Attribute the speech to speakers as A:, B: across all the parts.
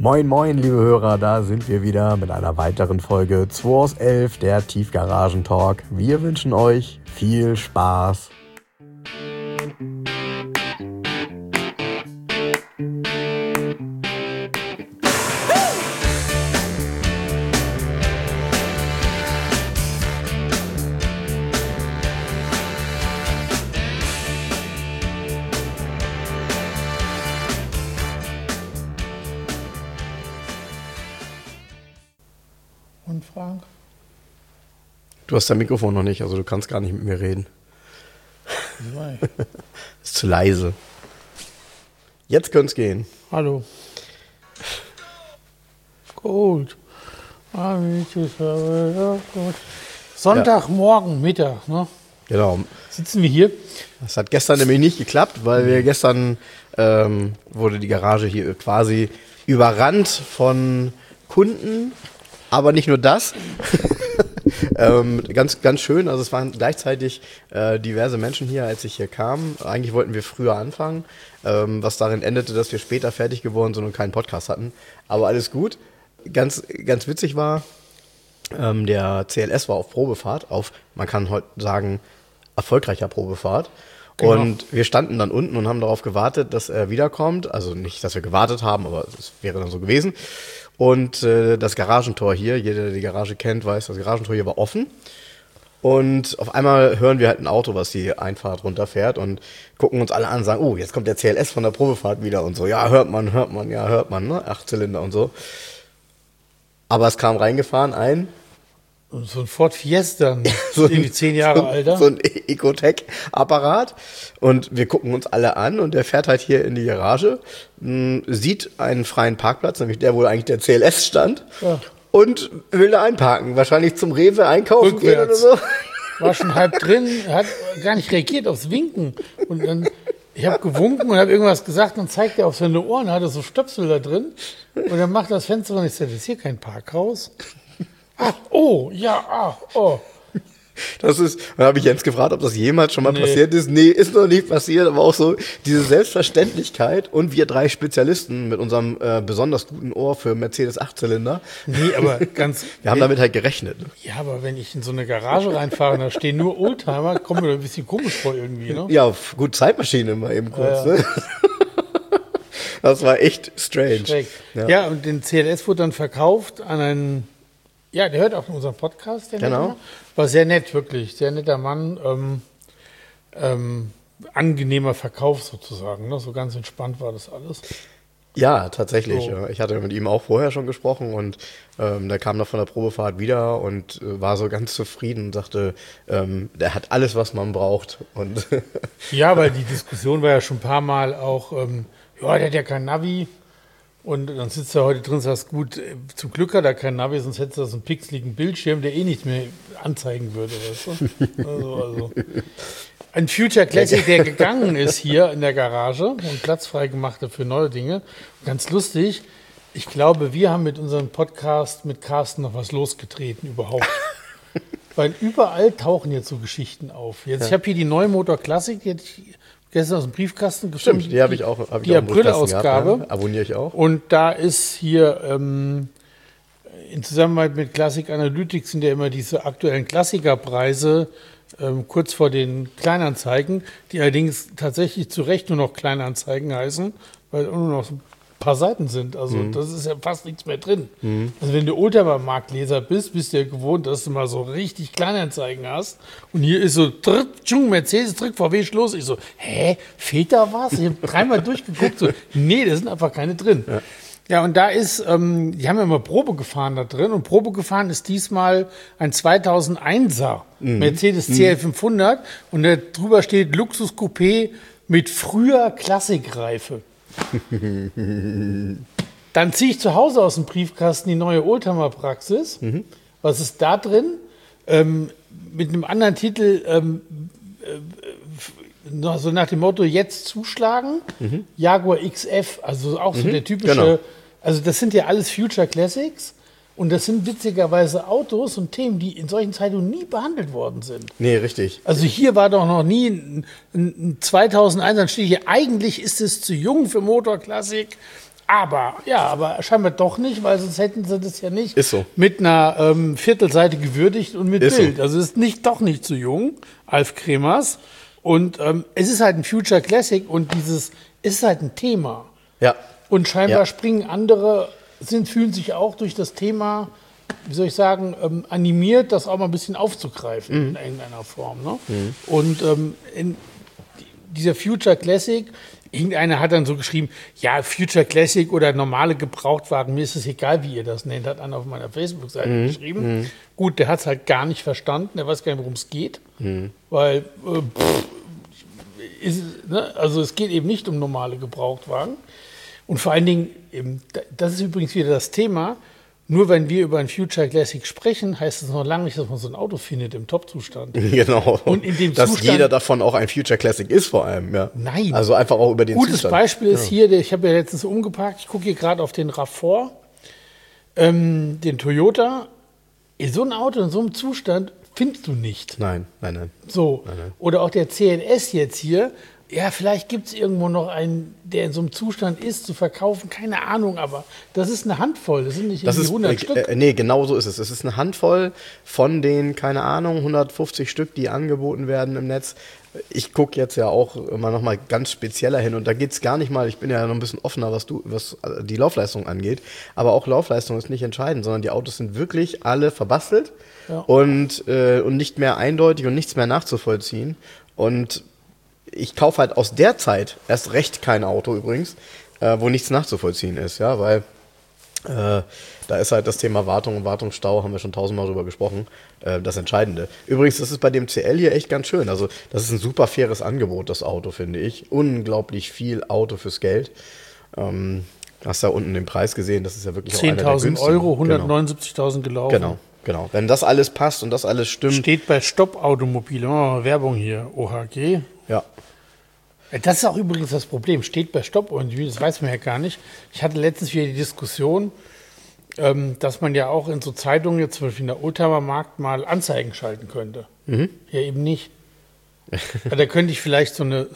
A: Moin moin liebe Hörer, da sind wir wieder mit einer weiteren Folge 2 aus 11, der Tiefgaragen-Talk. Wir wünschen euch viel Spaß.
B: Und Frank?
A: Du hast dein Mikrofon noch nicht, also du kannst gar nicht mit mir reden.
B: Nein.
A: Ist zu leise. Jetzt könnte es gehen.
B: Hallo. Gut. Sonntagmorgen, Mittag, ne?
A: Genau.
B: Sitzen wir hier.
A: Das hat gestern nämlich nicht geklappt, weil wir gestern wurde die Garage hier quasi überrannt von Kunden. Aber nicht nur das, ganz schön, also es waren gleichzeitig diverse Menschen hier, als ich hier kam. Eigentlich wollten wir früher anfangen, was darin endete, dass wir später fertig geworden sind und keinen Podcast hatten. Aber alles gut. Ganz witzig war, der CLS war auf Probefahrt, man kann heute sagen, erfolgreicher Probefahrt. Genau. Und wir standen dann unten und haben darauf gewartet, dass er wiederkommt. Also nicht, dass wir gewartet haben, aber es wäre dann so gewesen. Und das Garagentor hier, jeder, der die Garage kennt, weiß, das Garagentor hier war offen. Und auf einmal hören wir halt ein Auto, was die Einfahrt runterfährt und gucken uns alle an und sagen, oh, jetzt kommt der CLS von der Probefahrt wieder und so. Ja, hört man, ne? 8 Zylinder und so. Aber es kam reingefahren ein.
B: Und so ein Ford Fiesta, irgendwie 10 Jahre alter.
A: So ein Ecotec-Apparat. Und wir gucken uns alle an und der fährt halt hier in die Garage, sieht einen freien Parkplatz, nämlich der, wo eigentlich der CLS stand, ja. Und will da einparken. Wahrscheinlich zum Rewe einkaufen gehen oder so.
B: War schon halb drin, hat gar nicht reagiert aufs Winken. Und dann, ich habe gewunken und habe irgendwas gesagt und zeigt er auf seine Ohren, hatte so Stöpsel da drin. Und dann macht das Fenster und ich sage, das ist hier kein Parkhaus. Ach, oh, ja, ach, oh.
A: Dann habe ich Jens gefragt, ob das jemals schon mal passiert ist. Nee, ist noch nicht passiert, aber auch so diese Selbstverständlichkeit und wir 3 Spezialisten mit unserem besonders guten Ohr für Mercedes 8-Zylinder.
B: Nee, aber
A: wir haben damit halt gerechnet.
B: Ja, aber wenn ich in so eine Garage reinfahre und da stehen nur Oldtimer, kommt mir ein bisschen komisch vor irgendwie, ne?
A: Ja, gut, Zeitmaschine mal eben kurz,
B: ja.
A: Ne? Das war echt strange.
B: Ja, und den CLS wurde dann verkauft an einen. Ja, der hört auch unseren Podcast.
A: Genau.
B: War sehr nett, wirklich. Sehr netter Mann. Angenehmer Verkauf sozusagen. Ne? So ganz entspannt war das alles.
A: Ja, tatsächlich.
B: So.
A: Ich hatte mit ihm auch vorher schon gesprochen und der kam da von der Probefahrt wieder und war so ganz zufrieden und sagte, der hat alles, was man braucht. Und
B: ja, weil die Diskussion war ja schon ein paar Mal auch, ja, der hat ja kein Navi. Und dann sitzt er heute drin und sagt, gut, zum Glück hat er kein Navi, sonst hätte er so einen pixeligen Bildschirm, der eh nichts mehr anzeigen würde. Weißt du? Also. Ein Future Classic, der gegangen ist hier in der Garage und Platz frei gemacht hat für neue Dinge. Ganz lustig, ich glaube, wir haben mit unserem Podcast mit Carsten noch was losgetreten überhaupt. Weil überall tauchen jetzt so Geschichten auf. Jetzt, ich habe hier die neue Motor Classic, jetzt gestern aus dem Briefkasten gefunden.
A: Stimmt, die habe ich auch.
B: Die April-Ausgabe.
A: Ja. Abonniere ich auch.
B: Und da ist hier in Zusammenarbeit mit Classic Analytics sind ja immer diese aktuellen Klassikerpreise kurz vor den Kleinanzeigen, die allerdings tatsächlich zu Recht nur noch Kleinanzeigen heißen, weil nur noch so ein paar Seiten sind. Also das ist ja fast nichts mehr drin. Also wenn du Oldtimer-Marktleser bist du ja gewohnt, dass du mal so richtig Kleinanzeigen hast. Und hier ist so, Mercedes, VW, Schluss. Ich so, hä, fehlt da was? Ich habe 3-mal durchgeguckt. So, nee, da sind einfach keine drin. Ja, und da ist, die haben ja mal Probe gefahren da drin. Und Probe gefahren ist diesmal ein 2001er Mercedes CL500. Und da drüber steht Luxus-Coupé mit früher Klassikreife. Dann ziehe ich zu Hause aus dem Briefkasten die neue Oldtimer-Praxis. Was ist da drin? Mit einem anderen Titel, so nach dem Motto, jetzt zuschlagen. Jaguar XF, also auch so der typische,
A: genau.
B: Also das sind ja alles Future Classics. Und das sind witzigerweise Autos und Themen, die in solchen Zeitungen nie behandelt worden sind.
A: Nee, richtig.
B: Also hier war doch noch nie ein 2001, dann steht hier, eigentlich ist es zu jung für Motorklassik, Aber scheinbar doch nicht, weil sonst hätten sie das ja nicht
A: Ist so.
B: mit einer Viertelseite gewürdigt und mit
A: Ist
B: Bild.
A: so.
B: Also es ist doch nicht zu jung, Alf Kremers. Und es ist halt ein Future Classic und es ist halt ein Thema.
A: Ja.
B: Und scheinbar springen andere, fühlen sich auch durch das Thema, wie soll ich sagen, animiert, das auch mal ein bisschen aufzugreifen in irgendeiner Form. Ne? Und in dieser Future Classic, irgendeiner hat dann so geschrieben, ja, Future Classic oder normale Gebrauchtwagen, mir ist es egal, wie ihr das nennt, hat einer auf meiner Facebook-Seite geschrieben. Gut, der hat es halt gar nicht verstanden, der weiß gar nicht, worum es geht, weil also es geht eben nicht um normale Gebrauchtwagen. Und vor allen Dingen, das ist übrigens wieder das Thema, nur wenn wir über ein Future Classic sprechen, heißt es noch lange nicht, dass man so ein Auto findet im Top-Zustand.
A: Genau.
B: Und in dem
A: dass
B: Zustand,
A: jeder davon auch ein Future Classic ist vor allem. Ja.
B: Nein.
A: Also einfach auch über den
B: Gutes
A: Zustand.
B: Beispiel ist hier, ich habe ja letztens umgeparkt, ich gucke hier gerade auf den RAV4, den Toyota. So ein Auto in so einem Zustand findest du nicht.
A: Nein.
B: So. Oder auch der CLS jetzt hier. Ja, vielleicht gibt es irgendwo noch einen, der in so einem Zustand ist, zu verkaufen. Keine Ahnung, aber das ist eine Handvoll. Das sind nicht irgendwie 100 Stück.
A: Nee, genau so ist es. Es ist eine Handvoll von den, keine Ahnung, 150 Stück, die angeboten werden im Netz. Ich gucke jetzt ja auch immer noch mal ganz spezieller hin und da geht es gar nicht mal, ich bin ja noch ein bisschen offener, was die Laufleistung angeht, aber auch Laufleistung ist nicht entscheidend, sondern die Autos sind wirklich alle verbastelt und nicht mehr eindeutig und nichts mehr nachzuvollziehen. Und ich kaufe halt aus der Zeit erst recht kein Auto übrigens, wo nichts nachzuvollziehen ist, ja, weil da ist halt das Thema Wartung und Wartungsstau, haben wir schon 1000-mal drüber gesprochen, das Entscheidende. Übrigens, das ist bei dem CL hier echt ganz schön. Also das ist ein super faires Angebot, das Auto, finde ich. Unglaublich viel Auto fürs Geld. Hast ja unten den Preis gesehen, das ist ja wirklich auch einer der
B: 10.000
A: günstigen.
B: Euro, 179.000 gelaufen.
A: Genau. Wenn das alles passt und das alles stimmt.
B: Steht bei Stopp Automobil, Werbung hier, OHG.
A: Ja.
B: Das ist auch übrigens das Problem, steht bei Stopp Automobil, das weiß man ja gar nicht. Ich hatte letztens wieder die Diskussion, dass man ja auch in so Zeitungen, jetzt zum Beispiel in der Oldtimer-Markt, mal Anzeigen schalten könnte. Ja, eben nicht. Da könnte ich vielleicht so eine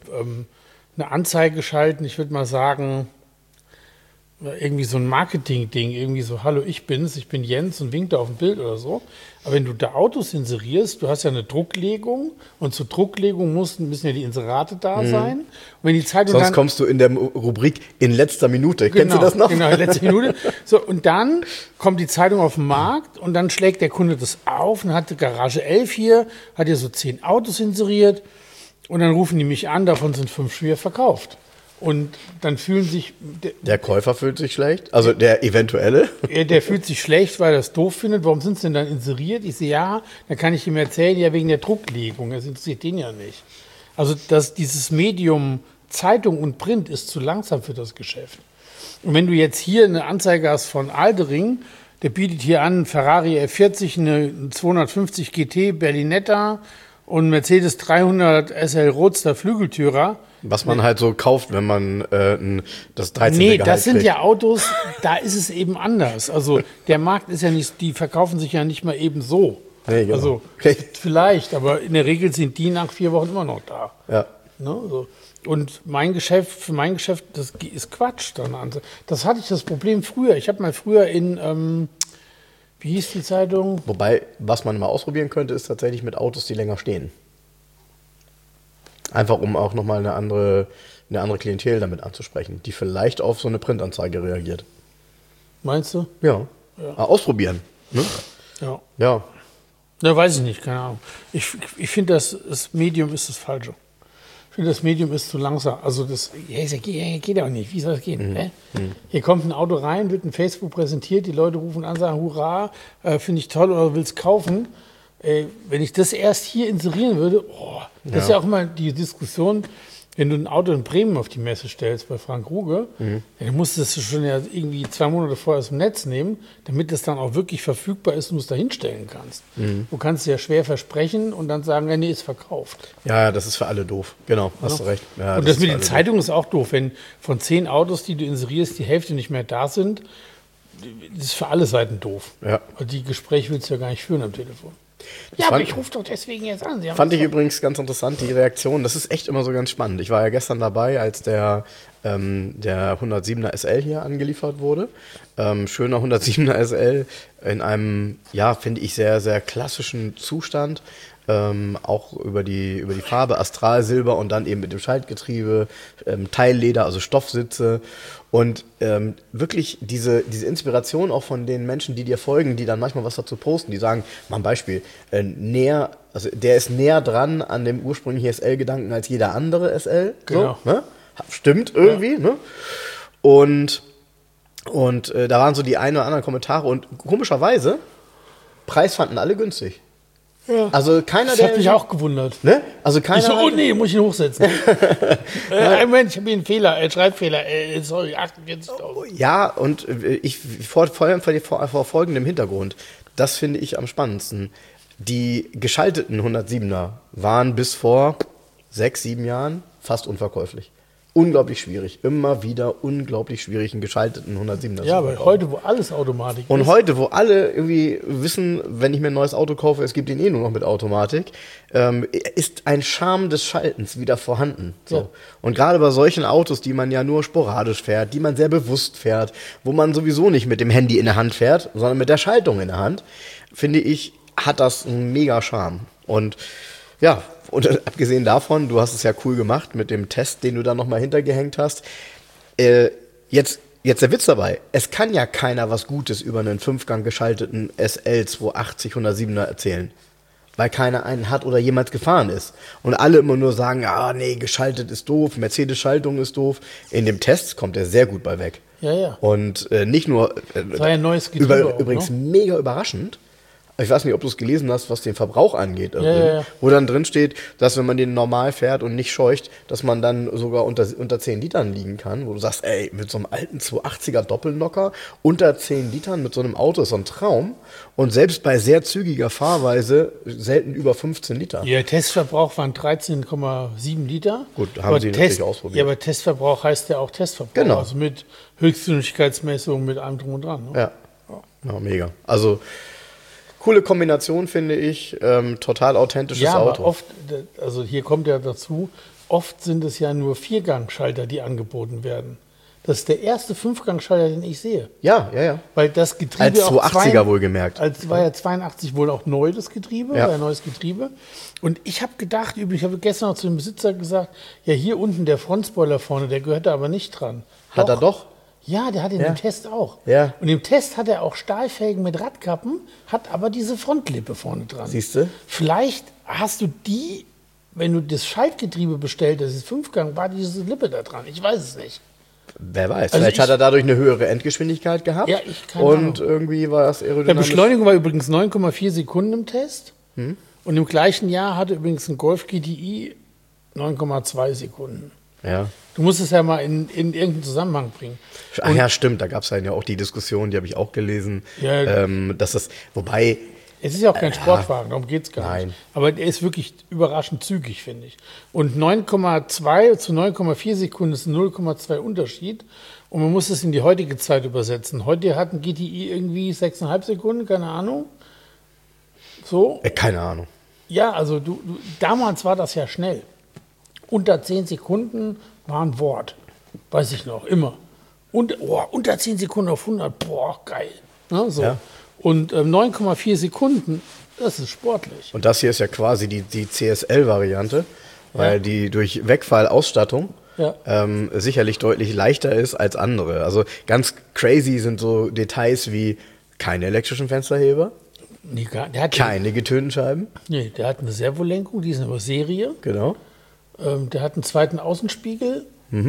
B: Anzeige schalten, ich würde mal sagen, irgendwie so ein Marketing-Ding, irgendwie so, hallo, ich bin Jens und winkt da auf dem Bild oder so. Aber wenn du da Autos inserierst, du hast ja eine Drucklegung und zur Drucklegung müssen ja die Inserate da sein. Und wenn die Zeitung
A: Sonst kommst du in der Rubrik in letzter Minute. Kennst du das noch?
B: Genau, in letzter Minute. So, und dann kommt die Zeitung auf den Markt und dann schlägt der Kunde das auf und hat die Garage 11 hier, hat hier so 10 Autos inseriert und dann rufen die mich an, davon sind 5 schwer verkauft. Und dann fühlen sich...
A: Der Käufer fühlt sich schlecht, also der eventuelle.
B: Der fühlt sich schlecht, weil er es doof findet. Warum sind sie denn dann inseriert? Ich sehe, ja, dann kann ich ihm erzählen, ja, wegen der Drucklegung. Das interessiert den ja nicht. Also dieses Medium Zeitung und Print ist zu langsam für das Geschäft. Und wenn du jetzt hier eine Anzeige hast von Aldering, der bietet hier an, Ferrari F40, eine 250 GT Berlinetta und Mercedes 300 SL Roadster Flügeltürer.
A: Was man halt so kauft, wenn man das 13.
B: Nee,
A: Gehalt
B: das sind
A: kriegt.
B: ja Autos, da ist es eben anders. Also der Markt ist ja nicht, die verkaufen sich ja nicht mal eben so.
A: Nee, genau.
B: Also vielleicht, aber in der Regel sind die nach 4 Wochen immer noch da.
A: Ja.
B: Ne, so. Und für mein Geschäft, das ist Quatsch. Das hatte ich das Problem früher. Ich habe mal früher in, wie hieß die Zeitung?
A: Wobei, was man mal ausprobieren könnte, ist tatsächlich mit Autos, die länger stehen. Einfach um auch nochmal eine andere Klientel damit anzusprechen, die vielleicht auf so eine Printanzeige reagiert.
B: Meinst du?
A: Ja. Ausprobieren. Ne?
B: Ja. Ja, weiß ich nicht, keine Ahnung. Ich finde, das Medium ist das Falsche. Ich finde, das Medium ist zu langsam. Also das geht auch nicht. Wie soll das gehen? Hier kommt ein Auto rein, wird in Facebook präsentiert, die Leute rufen an, sagen, hurra, finde ich toll oder willst kaufen. Wenn ich das erst hier inserieren würde, das ist ja auch immer die Diskussion, wenn du ein Auto in Bremen auf die Messe stellst bei Frank Ruge, dann musst du das schon ja irgendwie 2 Monate vorher aus dem Netz nehmen, damit das dann auch wirklich verfügbar ist und du es da hinstellen kannst. Du kannst es ja schwer versprechen und dann sagen, ja, nee, ist verkauft.
A: Ja, das ist für alle doof. Genau, hast du recht. Ja,
B: und das mit den Zeitungen ist auch doof. Wenn von 10 Autos, die du inserierst, die Hälfte nicht mehr da sind, das ist für alle Seiten doof.
A: Ja.
B: Und die Gespräche willst du ja gar nicht führen am Telefon. Ja, aber ich rufe doch deswegen jetzt an.
A: Fand ich übrigens ganz interessant, die Reaktion. Das ist echt immer so ganz spannend. Ich war ja gestern dabei, als der 107er SL hier angeliefert wurde. Schöner 107er SL in einem, ja, finde ich, sehr, sehr klassischen Zustand. Auch über die Farbe Astralsilber und dann eben mit dem Schaltgetriebe, Teilleder, also Stoffsitze und wirklich diese Inspiration auch von den Menschen, die dir folgen, die dann manchmal was dazu posten, die sagen, mal ein Beispiel, also der ist näher dran an dem ursprünglichen SL-Gedanken als jeder andere SL.
B: Genau.
A: So, ne? Stimmt irgendwie, ne? Und da waren so die ein oder anderen Kommentare und komischerweise, Preis fanden alle günstig.
B: Ja.
A: Also keiner,
B: das hat mich auch gewundert.
A: Ne? Also keiner.
B: Ich so, oh nee, muss ich ihn hochsetzen. Moment, ich habe hier einen Fehler, Schreibfehler. Sorry, 48.000.
A: Ja, und ich vor allem vor folgendem Hintergrund. Das finde ich am spannendsten. Die geschalteten 107er waren bis vor 6, 7 Jahren fast unverkäuflich. Unglaublich schwierig. Immer wieder unglaublich schwierig, einen geschalteten 107er.
B: Ja, aber heute, wo alles Automatik ist.
A: Und heute, wo alle irgendwie wissen, wenn ich mir ein neues Auto kaufe, es gibt ihn eh nur noch mit Automatik, ist ein Charme des Schaltens wieder vorhanden. So. Ja. Und gerade bei solchen Autos, die man ja nur sporadisch fährt, die man sehr bewusst fährt, wo man sowieso nicht mit dem Handy in der Hand fährt, sondern mit der Schaltung in der Hand, finde ich, hat das einen mega Charme. Und ja, und abgesehen davon, du hast es ja cool gemacht mit dem Test, den du da nochmal hintergehängt hast. Jetzt der Witz dabei. Es kann ja keiner was Gutes über einen 5-Gang geschalteten SL 280 107er erzählen. Weil keiner einen hat oder jemals gefahren ist. Und alle immer nur sagen, ah nee, geschaltet ist doof, Mercedes-Schaltung ist doof. In dem Test kommt er sehr gut bei weg.
B: Ja, ja.
A: Und nicht nur,
B: das war ja ein neues Getriebe
A: übrigens mega überraschend. Ich weiß nicht, ob du es gelesen hast, was den Verbrauch angeht.
B: Ja.
A: Wo dann drin steht, dass wenn man den normal fährt und nicht scheucht, dass man dann sogar unter 10 Litern liegen kann. Wo du sagst, ey, mit so einem alten 280er Doppelnocker unter 10 Litern mit so einem Auto ist so ein Traum. Und selbst bei sehr zügiger Fahrweise selten über 15 Liter.
B: Ihr Testverbrauch waren 13,7 Liter.
A: Gut, haben sie natürlich ausprobiert.
B: Ja, aber Testverbrauch heißt ja auch Testverbrauch.
A: Genau.
B: Also mit Höchstgeschwindigkeitsmessung, mit allem drum und dran. Ne?
A: Ja, mega. Also coole Kombination, finde ich. Total authentisches Auto.
B: Aber oft, also hier kommt ja dazu, oft sind es ja nur 4-Gang-Schalter, die angeboten werden. Das ist der erste 5-Gang-Schalter, den ich sehe.
A: Ja.
B: Weil das Getriebe
A: als 280er wohlgemerkt.
B: War ja 82 wohl auch neu, das Getriebe, war ein neues Getriebe. Und ich habe gedacht, ich habe gestern noch zu dem Besitzer gesagt, ja, hier unten der Frontspoiler vorne, der gehört da aber nicht dran.
A: Hat er doch?
B: Ja, der hat in dem Test auch.
A: Ja.
B: Und im Test hat er auch Stahlfelgen mit Radkappen, hat aber diese Frontlippe vorne dran.
A: Siehst du?
B: Vielleicht hast du die, wenn du das Schaltgetriebe bestellt, das ist 5-Gang, war diese Lippe da dran. Ich weiß es nicht.
A: Wer weiß. Also vielleicht hat er dadurch eine höhere Endgeschwindigkeit gehabt.
B: Ja, keine Ahnung.
A: Und irgendwie war das aerodynamisch.
B: Der Beschleunigung war übrigens 9,4 Sekunden im Test. Und im gleichen Jahr hatte übrigens ein Golf GTI 9,2 Sekunden.
A: Ja.
B: Du musst es ja mal in irgendeinen Zusammenhang bringen.
A: Ach ja, stimmt. Da gab es ja auch die Diskussion, die habe ich auch gelesen.
B: Ja.
A: Dass das, wobei.
B: Es ist ja auch kein Sportwagen, darum geht es gar nicht. Aber der ist wirklich überraschend zügig, finde ich. Und 9,2 zu 9,4 Sekunden ist ein 0,2 Unterschied. Und man muss es in die heutige Zeit übersetzen. Heute hat ein GTI irgendwie 6,5 Sekunden, keine Ahnung. So.
A: Keine Ahnung.
B: Ja, also damals war das ja schnell. Unter 10 Sekunden war ein Wort. Weiß ich noch, immer. Und unter 10 Sekunden auf 100, boah, geil. Ja, so. Ja. Und 9,4 Sekunden, das ist sportlich.
A: Und das hier ist ja quasi die CSL-Variante, weil die durch Wegfallausstattung sicherlich deutlich leichter ist als andere. Also ganz crazy sind so Details wie keine elektrischen Fensterheber,
B: nee, der hat
A: keine getönten Scheiben.
B: Nee, der hat eine Servolenkung, die ist aber Serie.
A: Genau.
B: Der hat einen zweiten Außenspiegel.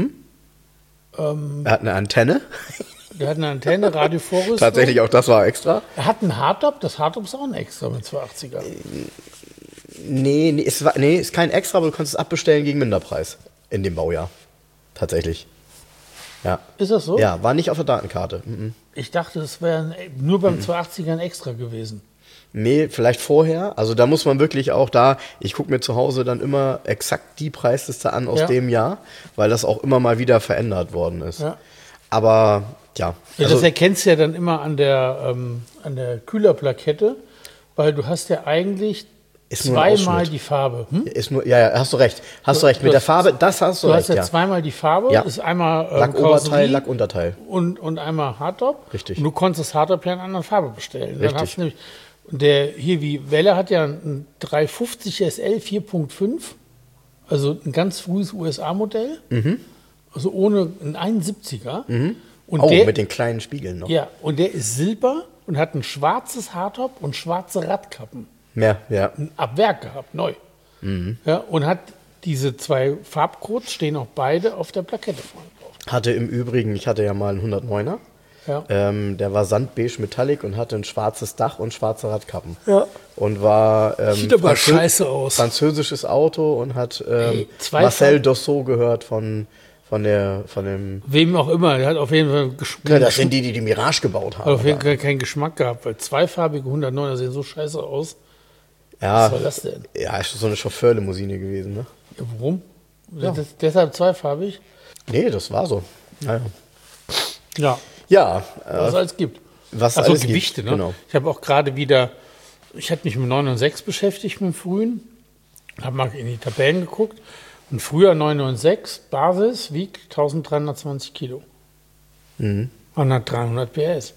A: Er hat eine Antenne.
B: Der hat eine Antenne, Radiovorrüstung.
A: Tatsächlich, auch das war extra.
B: Er hat einen Hardtop, das Hardtop ist auch ein Extra mit 280er.
A: Nee, ist kein Extra, aber du kannst es abbestellen gegen Minderpreis in dem Baujahr. Tatsächlich. Ja.
B: Ist das so?
A: Ja, war nicht auf der Datenkarte.
B: Ich dachte, das wäre nur beim 280er ein Extra gewesen.
A: Nee, vielleicht vorher. Also da muss man wirklich auch ich gucke mir zu Hause dann immer exakt die Preisliste an aus dem Jahr, weil das auch immer mal wieder verändert worden ist. Ja. Aber ja.
B: Das erkennst du ja dann immer an der Kühlerplakette, weil du hast ja eigentlich
A: Ist nur ein
B: zweimal
A: Ausschnitt.
B: die Farbe.
A: Ist nur, ja, hast du recht. Mit der Farbe, das hast du
B: Du
A: recht,
B: hast ja zweimal die Farbe,
A: Ja.
B: ist einmal
A: Lackoberteil,
B: Karosserie
A: Lackunterteil.
B: und einmal Hardtop.
A: Richtig.
B: Und du konntest das Hardtop ja in einer anderen Farbe bestellen. Dann
A: Richtig.
B: hast du nämlich, und der hier wie Welle hat ja ein 350 SL 4.5, also ein ganz frühes USA-Modell, also ohne ein 71er. Und
A: Oh,
B: der,
A: mit den kleinen Spiegeln noch.
B: ja, und der ist silber und hat ein schwarzes Hardtop und schwarze Radkappen.
A: Ja.
B: Ab Werk gehabt, neu. Ja, und hat diese zwei Farbcodes, stehen auch beide auf der Plakette vorne drauf.
A: Hatte im Übrigen, ich hatte ja mal einen 109er.
B: Ja.
A: Der war sandbeige Metallic und hatte ein schwarzes Dach und schwarze Radkappen.
B: Ja.
A: Und war
B: Sieht aber scheiße aus.
A: französisches Auto und hat
B: zwei
A: Marcel
B: Farben.
A: Dossot gehört von dem.
B: Wem auch immer, der hat auf jeden Fall
A: Ja, das sind die Mirage gebaut haben.
B: auf jeden Fall keinen Geschmack gehabt, weil zweifarbige 109er sehen so scheiße aus.
A: Ja,
B: Was war das denn?
A: ja, ist so eine Chauffeurlimousine gewesen, ne?
B: Ja, warum? Deshalb zweifarbig?
A: Nee, das war so. Naja.
B: Ja,
A: Ja,
B: was es alles gibt.
A: was
B: Achso,
A: alles
B: Gewichte,
A: gibt.
B: ne?
A: Genau.
B: Ich habe auch gerade wieder, ich hatte mich mit 996 beschäftigt, mit dem frühen, habe mal in die Tabellen geguckt. Und früher 996 Basis wiegt 1320 Kilo. Man hat 300 PS.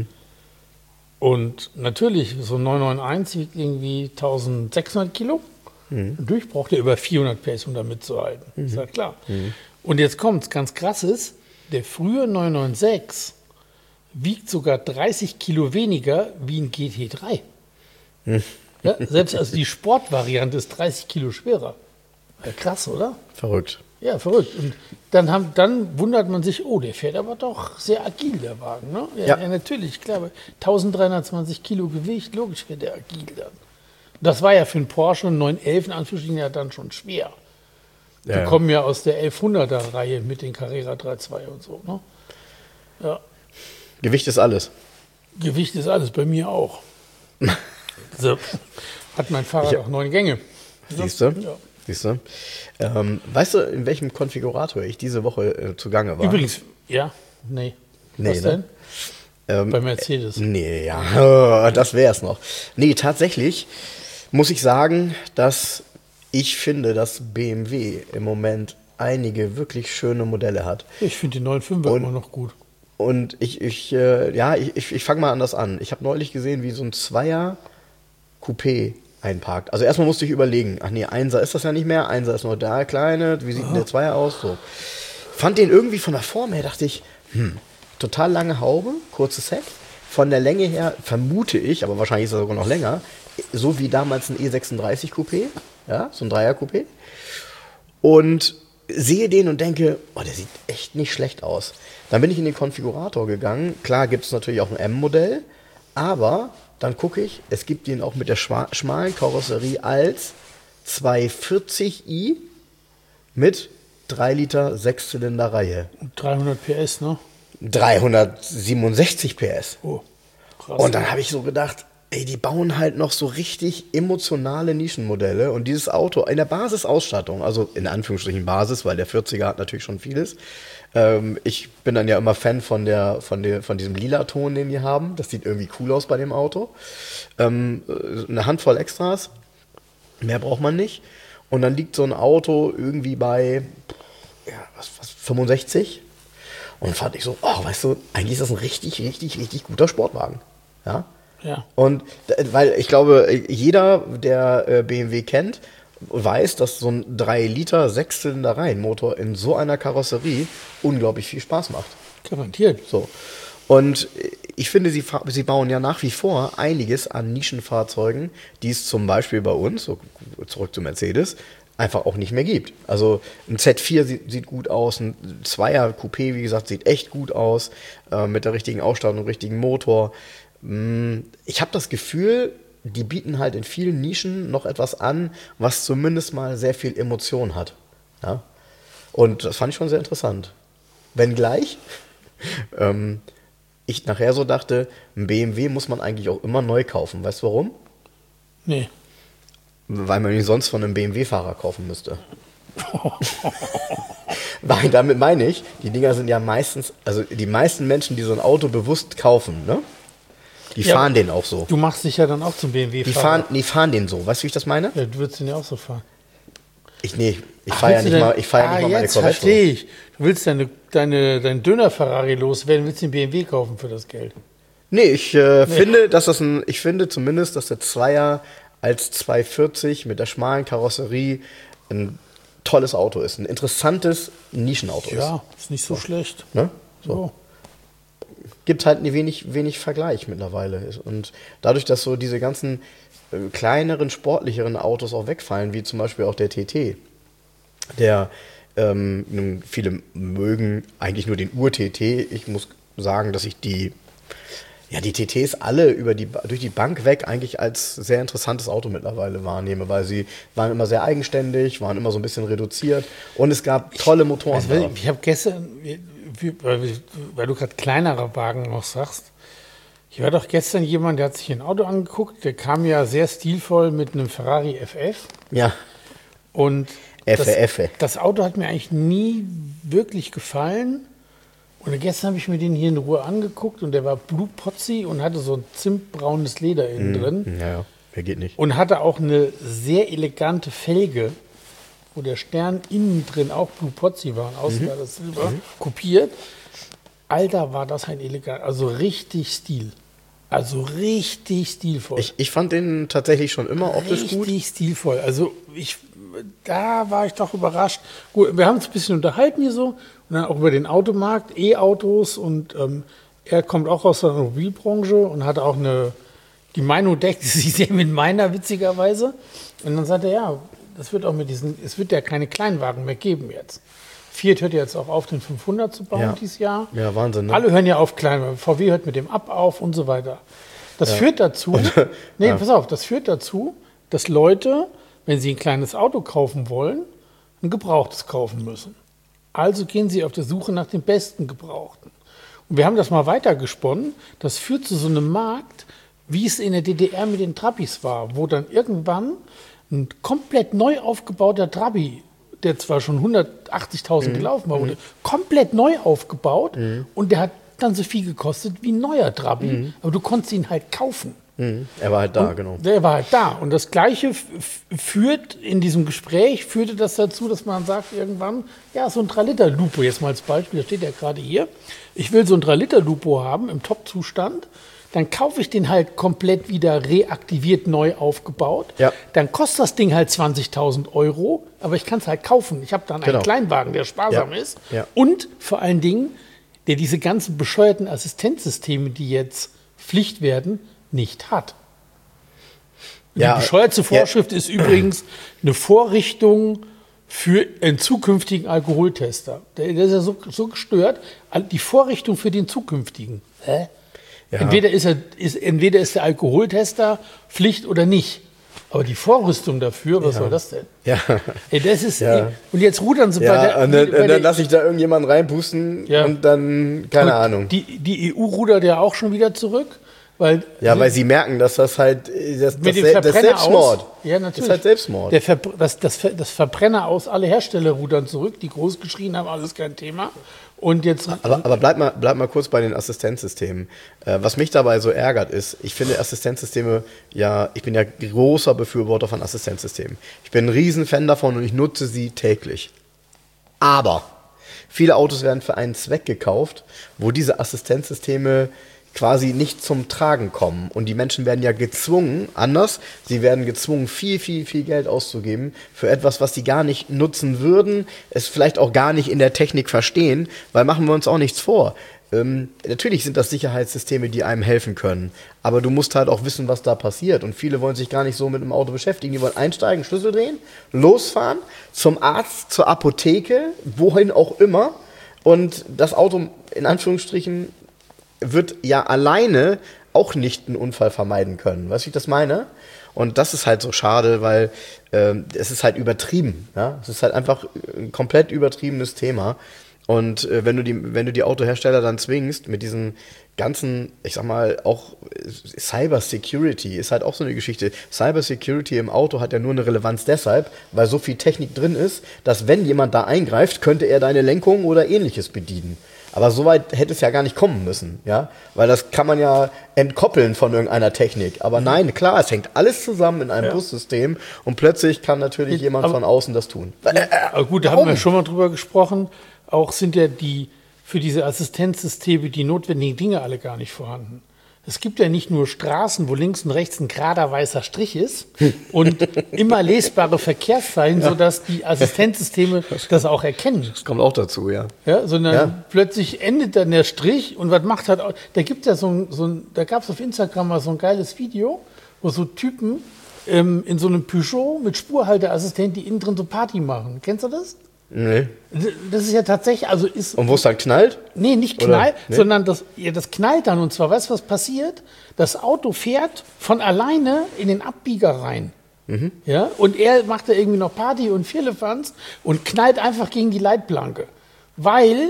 B: Und natürlich, so ein 991 wiegt irgendwie 1600 Kilo. Natürlich braucht er über 400 PS, um da mitzuhalten. Ist ja klar. Und jetzt kommt's, ganz krass ist, der frühe 996 wiegt sogar 30 Kilo weniger wie ein GT3. Ja, selbst also die Sportvariante ist 30 Kilo schwerer. Ja, krass, oder?
A: Verrückt.
B: Ja, verrückt. Und dann wundert man sich, oh, der fährt aber doch sehr agil, der Wagen. Ne? Ja, natürlich, klar. Aber 1320 Kilo Gewicht, logisch fährt der agil dann. Das war ja für einen Porsche 911 in Anführungsstrichen ja dann schon schwer. Wir kommen ja aus der 1100er-Reihe mit den Carrera 3.2 und so. Ne? Ja.
A: Gewicht ist alles.
B: Gewicht ist alles, bei mir auch. So. Hat mein Fahrrad auch 9 Gänge.
A: Siehst du?
B: Ja.
A: Siehst du? Weißt du, in welchem Konfigurator ich diese Woche zugange war?
B: Übrigens, ja, nee.
A: Nee,
B: Was
A: ne?
B: denn? Bei Mercedes.
A: Nee, ja, das wär's noch. Nee, tatsächlich muss ich sagen, dass ich finde, dass BMW im Moment einige wirklich schöne Modelle hat.
B: Ich finde die 9.5er immer noch gut.
A: Und ich fange mal anders an. Ich habe neulich gesehen, wie so ein Zweier-Coupé einparkt. Also erstmal musste ich überlegen, ach nee, Einser ist das ja nicht mehr, Einser ist nur der kleine, wie sieht denn der Zweier aus? So. Fand den irgendwie von der Form her, dachte ich, total lange Haube, kurzes Heck. Von der Länge her vermute ich, aber wahrscheinlich ist er sogar noch länger, so wie damals ein E36 Coupé, ja, so ein Dreier-Coupé. Und sehe den und denke, oh, der sieht echt nicht schlecht aus. Dann bin ich in den Konfigurator gegangen. Klar gibt es natürlich auch ein M-Modell, aber dann gucke ich, es gibt ihn auch mit der schmalen Karosserie als 240i mit 3 Liter 6-Zylinder-Reihe.
B: 300 PS, ne?
A: 367 PS.
B: Oh, krass.
A: Und dann habe ich so gedacht, ey, die bauen halt noch so richtig emotionale Nischenmodelle und dieses Auto in der Basisausstattung, also in Anführungsstrichen Basis, weil der 40er hat natürlich schon vieles. Ich bin dann ja immer Fan von diesem lila Ton, den die haben. Das sieht irgendwie cool aus bei dem Auto. Eine Handvoll Extras, mehr braucht man nicht. Und dann liegt so ein Auto irgendwie bei 65. Und fand ich so, oh, weißt du, eigentlich ist das ein richtig, richtig, richtig guter Sportwagen. Ja.
B: Ja.
A: Und weil ich glaube, jeder, der BMW kennt, weiß, dass so ein 3 Liter 6-Zylinder-Reihenmotor in so einer Karosserie unglaublich viel Spaß macht.
B: Garantiert.
A: So. Und ich finde, sie bauen ja nach wie vor einiges an Nischenfahrzeugen, die es zum Beispiel bei uns, so zurück zu Mercedes, einfach auch nicht mehr gibt. Also ein Z4 sieht gut aus, ein Zweier-Coupé, wie gesagt, sieht echt gut aus, mit der richtigen Ausstattung, richtigen Motor. Ich habe das Gefühl, die bieten halt in vielen Nischen noch etwas an, was zumindest mal sehr viel Emotion hat. Ja? Und das fand ich schon sehr interessant. Wenngleich ich nachher so dachte, ein BMW muss man eigentlich auch immer neu kaufen. Weißt du warum?
B: Nee.
A: Weil man ihn sonst von einem BMW-Fahrer kaufen müsste. Weil damit meine ich, die Dinger sind ja meistens, also die meisten Menschen, die so ein Auto bewusst kaufen, ne? Die fahren den auch so.
B: Du machst dich ja dann auch zum BMW-Fahrer.
A: Die fahren den so. Weißt du, wie ich das meine?
B: Ja, du würdest den ja auch so fahren.
A: Ich fahre ja nicht mal meine
B: jetzt
A: Corvette.
B: Verstehe ich. Du willst deinen Döner-Ferrari loswerden, willst den BMW kaufen für das Geld.
A: Nee, ich finde zumindest, dass der Zweier als 240 mit der schmalen Karosserie ein tolles Auto ist. Ein interessantes Nischenauto ist.
B: Ja, ist nicht so schlecht.
A: Ne?
B: So.
A: Gibt halt wenig Vergleich mittlerweile. Und dadurch, dass so diese ganzen kleineren, sportlicheren Autos auch wegfallen, wie zum Beispiel auch der TT, der viele mögen eigentlich nur den Ur-TT. Ich muss sagen, dass ich die TTs alle durch die Bank weg eigentlich als sehr interessantes Auto mittlerweile wahrnehme, weil sie waren immer sehr eigenständig, waren immer so ein bisschen reduziert und es gab tolle Motoren.
B: Also, ich habe gestern, weil du gerade kleinere Wagen noch sagst, ich war doch gestern jemand, der hat sich ein Auto angeguckt, der kam ja sehr stilvoll mit einem Ferrari FF.
A: Ja.
B: Und
A: FF.
B: Das Auto hat mir eigentlich nie wirklich gefallen. Und gestern habe ich mir den hier in Ruhe angeguckt und der war Blue Pozzi und hatte so ein zimtbraunes Leder innen drin.
A: Ja, der geht nicht.
B: Und hatte auch eine sehr elegante Felge, wo der Stern innen drin auch Blue Pozzi war und außen war das Silber kopiert. Alter, war das ein elegant, also richtig Stil. Also richtig stilvoll.
A: Ich fand den tatsächlich schon immer optisch gut.
B: Richtig stilvoll. Also da war ich doch überrascht. Gut, wir haben uns ein bisschen unterhalten hier so und dann auch über den Automarkt, E-Autos und er kommt auch aus der Automobilbranche und hat auch die Meinung deckt sich sehr mit meiner, witzigerweise. Und dann sagt er, ja, es wird ja keine Kleinwagen mehr geben jetzt. Fiat hört ja jetzt auch auf, den 500 zu bauen dieses Jahr.
A: Ja, Wahnsinn. Ne?
B: Alle hören ja auf Kleinwagen. VW hört mit dem Ab auf und so weiter. Das führt dazu, das führt dazu, dass Leute, wenn sie ein kleines Auto kaufen wollen, ein gebrauchtes kaufen müssen. Also gehen sie auf der Suche nach dem besten Gebrauchten. Und wir haben das mal weitergesponnen. Das führt zu so einem Markt, wie es in der DDR mit den Trabis war, wo dann irgendwann ein komplett neu aufgebauter Trabi, der zwar schon 180.000 gelaufen war, wurde komplett neu aufgebaut und der hat dann so viel gekostet wie ein neuer Trabi, aber du konntest ihn halt kaufen.
A: Er war halt da,
B: und
A: genau.
B: Der war halt da. Und das Gleiche führte das dazu, dass man sagt irgendwann, ja, so ein 3-Liter-Lupo, jetzt mal als Beispiel, das steht ja gerade hier, ich will so ein 3-Liter-Lupo haben im Top-Zustand, dann kaufe ich den halt komplett wieder reaktiviert, neu aufgebaut. Ja. Dann kostet das Ding halt 20.000 €, aber ich kann es halt kaufen. Ich habe dann einen Kleinwagen, der sparsam ist und vor allen Dingen, der diese ganzen bescheuerten Assistenzsysteme, die jetzt Pflicht werden, nicht hat. Die bescheuerte Vorschrift ist übrigens eine Vorrichtung für einen zukünftigen Alkoholtester. Der ist ja so gestört. Die Vorrichtung für den zukünftigen. Hä? Ja. Entweder ist der Alkoholtester Pflicht oder nicht. Aber die Vorrüstung dafür, was soll das denn?
A: Ja.
B: Ey, das ist. Und jetzt rudern sie bei der.
A: Und dann lasse ich da irgendjemanden reinpusten und dann, keine Ahnung.
B: Die EU rudert ja auch schon wieder zurück. Weil
A: sie merken, dass das halt das
B: Selbstmord. Ja, natürlich.
A: Das ist halt Selbstmord.
B: Das Verbrenner aus, alle Hersteller rudern zurück, die groß geschrien haben, alles kein Thema. Und jetzt
A: aber bleib mal kurz bei den Assistenzsystemen. Was mich dabei so ärgert ist, ich finde Assistenzsysteme, ich bin ja großer Befürworter von Assistenzsystemen. Ich bin ein Riesenfan davon und ich nutze sie täglich. Aber viele Autos werden für einen Zweck gekauft, wo diese Assistenzsysteme quasi nicht zum Tragen kommen. Und die Menschen werden ja gezwungen, sie werden gezwungen, viel, viel, viel Geld auszugeben für etwas, was sie gar nicht nutzen würden, es vielleicht auch gar nicht in der Technik verstehen, weil machen wir uns auch nichts vor. Natürlich sind das Sicherheitssysteme, die einem helfen können, aber du musst halt auch wissen, was da passiert. Und viele wollen sich gar nicht so mit dem Auto beschäftigen. Die wollen einsteigen, Schlüssel drehen, losfahren, zum Arzt, zur Apotheke, wohin auch immer. Und das Auto, in Anführungsstrichen, wird ja alleine auch nicht einen Unfall vermeiden können. Weißt du, wie ich das meine? Und das ist halt so schade, weil es ist halt übertrieben. Ja? Es ist halt einfach ein komplett übertriebenes Thema. Und wenn du die Autohersteller dann zwingst mit diesen ganzen, ich sag mal, auch Cyber Security ist halt auch so eine Geschichte. Cyber Security im Auto hat ja nur eine Relevanz deshalb, weil so viel Technik drin ist, dass wenn jemand da eingreift, könnte er deine Lenkung oder ähnliches bedienen. Aber so weit hätte es ja gar nicht kommen müssen, ja, weil das kann man ja entkoppeln von irgendeiner Technik. Aber nein, klar, es hängt alles zusammen in einem Bussystem und plötzlich kann natürlich jemand von außen das tun.
B: Aber gut, da haben wir schon mal drüber gesprochen. Auch sind ja für diese Assistenzsysteme die notwendigen Dinge alle gar nicht vorhanden. Es gibt ja nicht nur Straßen, wo links und rechts ein gerader weißer Strich ist und immer lesbare Verkehrszeichen, sodass die Assistenzsysteme das auch erkennen.
A: Das kommt auch dazu, ja.
B: Ja, sondern plötzlich endet dann der Strich und was macht halt, da gibt ja da gab es auf Instagram mal so ein geiles Video, wo so Typen in so einem Peugeot mit Spurhalteassistent, die innen drin so Party machen. Kennst du das?
A: Nee.
B: Das ist ja tatsächlich,
A: Und wo es dann knallt?
B: Nee, nicht knallt, sondern das knallt dann. Und zwar, weißt du, was passiert? Das Auto fährt von alleine in den Abbieger rein. Ja, und er macht da irgendwie noch Party und Firlefanz und knallt einfach gegen die Leitplanke. Weil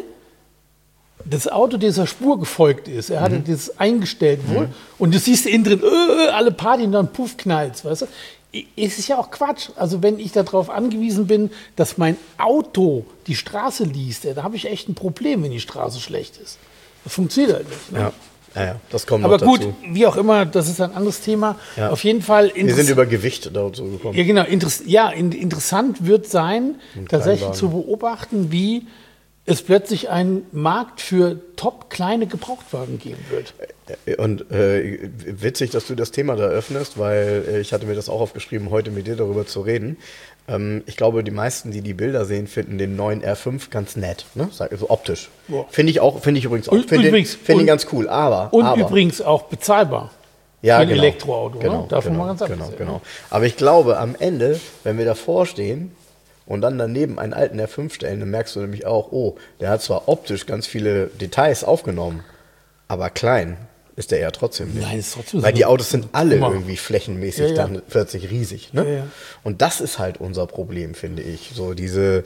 B: das Auto dieser Spur gefolgt ist. Er hatte das eingestellt wohl. Und du siehst innen drin, alle Party und dann puff, knallt's, weißt du? Es ist ja auch Quatsch. Also wenn ich darauf angewiesen bin, dass mein Auto die Straße liest, da habe ich echt ein Problem, wenn die Straße schlecht ist. Das funktioniert halt nicht. Ne?
A: Ja, das kommt
B: aber
A: noch dazu.
B: Gut, wie auch immer, das ist ein anderes Thema.
A: Ja.
B: Auf jeden Fall
A: Wir sind über Gewicht dazu gekommen.
B: Ja, genau. Interessant wird sein, tatsächlich zu beobachten, wie es plötzlich einen Markt für top kleine Gebrauchtwagen geben wird.
A: Und witzig, dass du das Thema da öffnest, weil ich hatte mir das auch aufgeschrieben, heute mit dir darüber zu reden. Ich glaube, die meisten, die die Bilder sehen, finden den neuen R5 ganz nett, ne? So optisch. Ja. Finde ich übrigens auch. Finde ihn ganz cool. Aber
B: übrigens auch bezahlbar.
A: Ja,
B: für ein
A: genau.
B: Elektroauto.
A: Genau,
B: ne? Davon mal ganz
A: genau. Aber ich glaube, am Ende, wenn wir davor stehen und dann daneben einen alten R5 stellen, dann merkst du nämlich auch, oh, der hat zwar optisch ganz viele Details aufgenommen, aber klein ist der eher trotzdem nicht.
B: Nein, ist trotzdem
A: weil
B: so.
A: die Autos sind alle irgendwie flächenmäßig dann plötzlich riesig. Ne?
B: Ja.
A: Und das ist halt unser Problem, finde ich. So die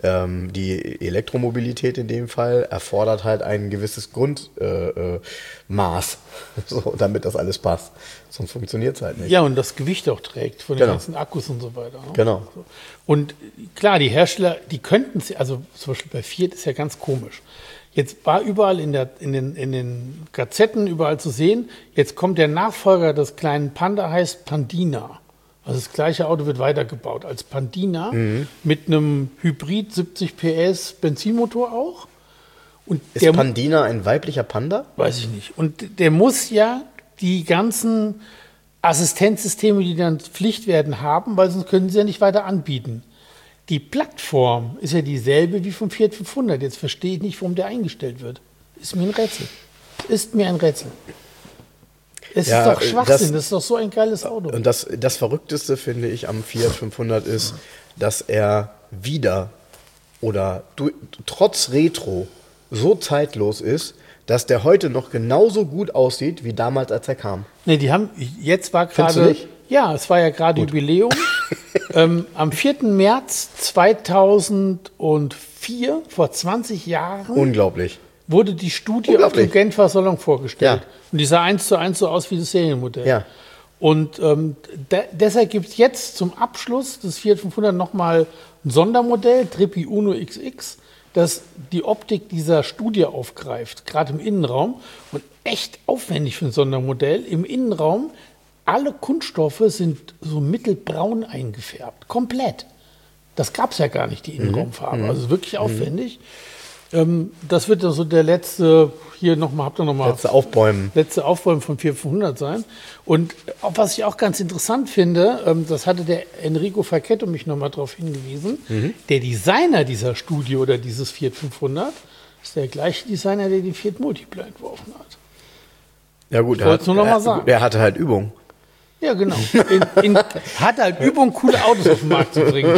A: Elektromobilität in dem Fall erfordert halt ein gewisses Grundmaß, so, damit das alles passt. Sonst funktioniert es halt nicht.
B: Ja, und das Gewicht auch trägt von den ganzen Akkus und so weiter. Ne?
A: Genau.
B: Und klar, die Hersteller, die könnten es, also zum Beispiel bei Fiat ist ja ganz komisch. Jetzt war überall in den Gazetten überall zu sehen, jetzt kommt der Nachfolger des kleinen Panda, heißt Pandina. Also das gleiche Auto wird weitergebaut als Pandina mit einem Hybrid 70 PS Benzinmotor auch. Und
A: ist Pandina ein weiblicher Panda?
B: Weiß ich nicht. Und der muss ja die ganzen Assistenzsysteme, die dann Pflicht werden, haben, weil sonst können sie ja nicht weiter anbieten. Die Plattform ist ja dieselbe wie vom Fiat 500. Jetzt verstehe ich nicht, warum der eingestellt wird. Ist mir ein Rätsel. Es ist doch Schwachsinn, das ist doch so ein geiles Auto.
A: Und das Verrückteste, finde ich, am Fiat 500 ist, dass er trotz Retro so zeitlos ist, dass der heute noch genauso gut aussieht, wie damals, als er kam.
B: Nee, jetzt war gerade, ja, es war ja gerade Jubiläum. Am 4. März 2004, vor 20 Jahren,
A: unglaublich,
B: wurde die Studie auf dem Genfer Salon vorgestellt. Ja. Und die sah 1:1 so aus wie das Serienmodell.
A: Ja.
B: Und deshalb gibt es jetzt zum Abschluss des Fiat 500 nochmal ein Sondermodell, Trippi Uno XX, das die Optik dieser Studie aufgreift, gerade im Innenraum. Und echt aufwendig für ein Sondermodell. Im Innenraum, alle Kunststoffe sind so mittelbraun eingefärbt. Komplett. Das gab es ja gar nicht, die Innenraumfarbe. Also wirklich aufwendig. Das wird also der letzte, letzte Aufbäumen von 4500 sein. Und was ich auch ganz interessant finde, das hatte der Enrico Facchetta mich nochmal darauf hingewiesen, der Designer dieser Studie oder dieses Fiat 500 ist der gleiche Designer, der die Fiat Multipla entworfen hat.
A: Ja gut,
B: er
A: hatte halt Übung.
B: Ja, genau. Hat halt Übung, coole Autos auf den Markt zu bringen.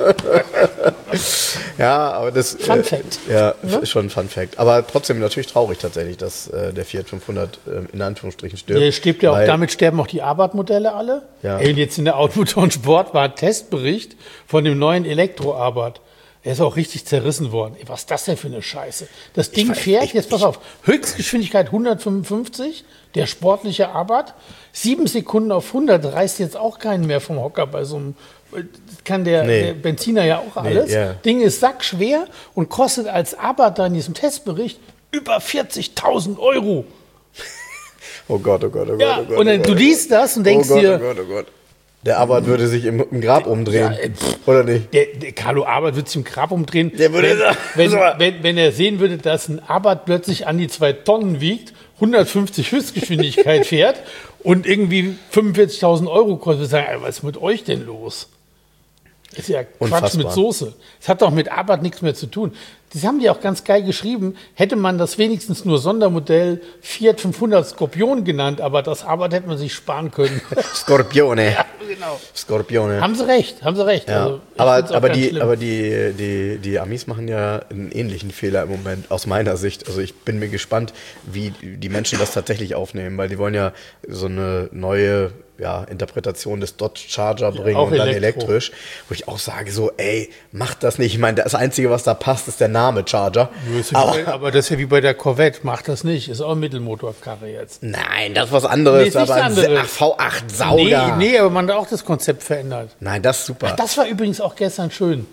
A: Ja, aber das...
B: Fun Fact.
A: Ja, ist schon ein Fun Fact. Aber trotzdem natürlich traurig tatsächlich, dass der Fiat 500 in Anführungsstrichen stirbt.
B: Ja, stirbt ja auch, damit sterben auch die Abarth-Modelle alle. Ja. Und jetzt in der Automotor und Sport war ein Testbericht von dem neuen Elektro-Abarth. Er ist auch richtig zerrissen worden. Was ist das denn für eine Scheiße? Das Ding fährt, jetzt pass auf, Höchstgeschwindigkeit 155, der sportliche Abarth. 7 Sekunden auf 100 reißt jetzt auch keinen mehr vom Hocker bei so einem, kann der Benziner ja auch alles. Ding ist sackschwer und kostet als Abarth da in diesem Testbericht über 40.000 Euro.
A: Oh Gott, oh Gott, oh Gott.
B: Ja,
A: oh Gott,
B: und dann,
A: oh Gott.
B: du liest das und denkst
A: Oh Gott,
B: dir,
A: oh Gott, oh Gott. Der Abbott würde sich im Grab umdrehen, oder nicht?
B: der Carlo Abbott wird sich im Grab umdrehen,
A: Der würde
B: wenn er sehen würde, dass ein Abbott plötzlich an die 2 Tonnen wiegt, 150 Höchstgeschwindigkeit fährt und irgendwie 45.000 Euro kostet, würde ich sagen, was ist mit euch denn los? Das ist ja Quatsch
A: Unfassbar.
B: mit Soße. Das hat doch mit Abarth nichts mehr zu tun. Das haben die auch ganz geil geschrieben. Hätte man das wenigstens nur Sondermodell Fiat 500 Skorpion genannt, aber das Abarth hätte man sich sparen können.
A: Skorpione.
B: Ja, genau.
A: Skorpione.
B: Haben sie recht.
A: Ja.
B: Also, ich find's auch
A: aber
B: ganz schlimm.
A: die Amis machen ja einen ähnlichen Fehler im Moment, aus meiner Sicht. Also ich bin mir gespannt, wie die Menschen das tatsächlich aufnehmen, weil die wollen ja so eine neue Interpretation des Dodge Charger bringen
B: auch
A: und dann
B: Elektro.
A: elektrisch. Wo ich auch sage so, ey, macht das nicht. Ich meine, das Einzige, was da passt, ist der Name Charger.
B: Aber das ist ja wie bei der Corvette. Macht das nicht. Ist auch eine Mittelmotorkarre jetzt.
A: Nein, das ist was anderes.
B: Nee, ist nichts
A: aber ein
B: anderes.
A: V8 Sauger.
B: Nee, aber man hat auch das Konzept verändert.
A: Nein, das ist super.
B: Ach, das war übrigens auch gestern schön.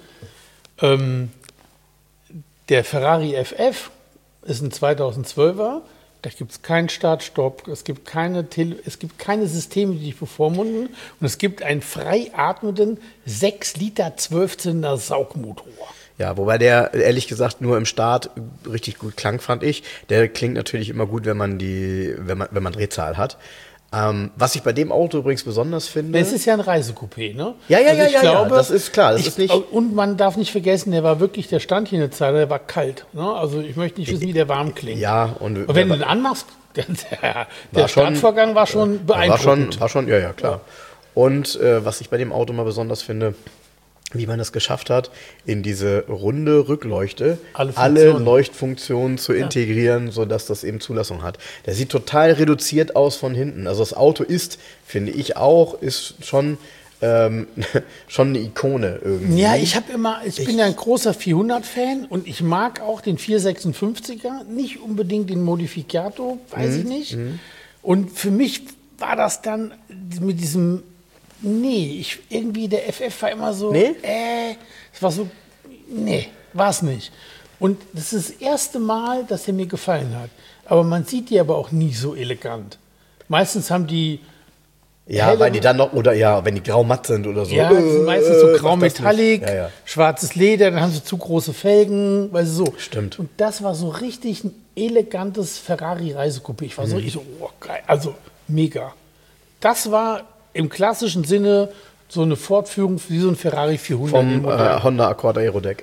B: Der Ferrari FF ist ein 2012er. Da gibt es keinen Start-Stopp, es gibt keine Systeme, die dich bevormunden. Und es gibt einen frei atmenden 6 Liter 12-Zylinder Saugmotor.
A: Ja, wobei der, ehrlich gesagt, nur im Start richtig gut klang, fand ich. Der klingt natürlich immer gut, wenn man Drehzahl hat. Was ich bei dem Auto übrigens besonders finde.
B: Es ist ja ein Reisecoupé, ne?
A: Ja,
B: ich glaube,
A: das ist klar. Das ist nicht.
B: Und man darf nicht vergessen, der stand hier eine Zeit, der war kalt. Ne? Also ich möchte nicht wissen, wie der warm klingt.
A: Ja, und
B: wenn du den anmachst, der Startvorgang war schon beeindruckend.
A: War schon, ja, klar. Und was ich bei dem Auto mal besonders finde, wie man es geschafft hat, in diese runde Rückleuchte alle Leuchtfunktionen zu integrieren, sodass das eben Zulassung hat. Der sieht total reduziert aus von hinten. Also das Auto ist, finde ich auch, ist schon eine Ikone irgendwie.
B: Ja, ich bin ja ein großer 400-Fan und ich mag auch den 456er, nicht unbedingt den Modificato, weiß ich nicht. Und für mich war das dann mit diesem irgendwie der FF war immer so, es war so, war es nicht. Und das ist das erste Mal, dass er mir gefallen hat. Aber man sieht die aber auch nie so elegant. Meistens haben die
A: weil die dann noch, wenn die grau-matt sind oder so.
B: Ja, die sind meistens so grau-metallic,
A: Ja.
B: schwarzes Leder, dann haben sie zu große Felgen, weißt du so.
A: Stimmt.
B: Und das war so richtig ein elegantes Ferrari-Reisecoupé. Ich war so richtig so, geil, also mega. Das war im klassischen Sinne so eine Fortführung wie so ein Ferrari 400.
A: Vom Honda Accord Aerodeck.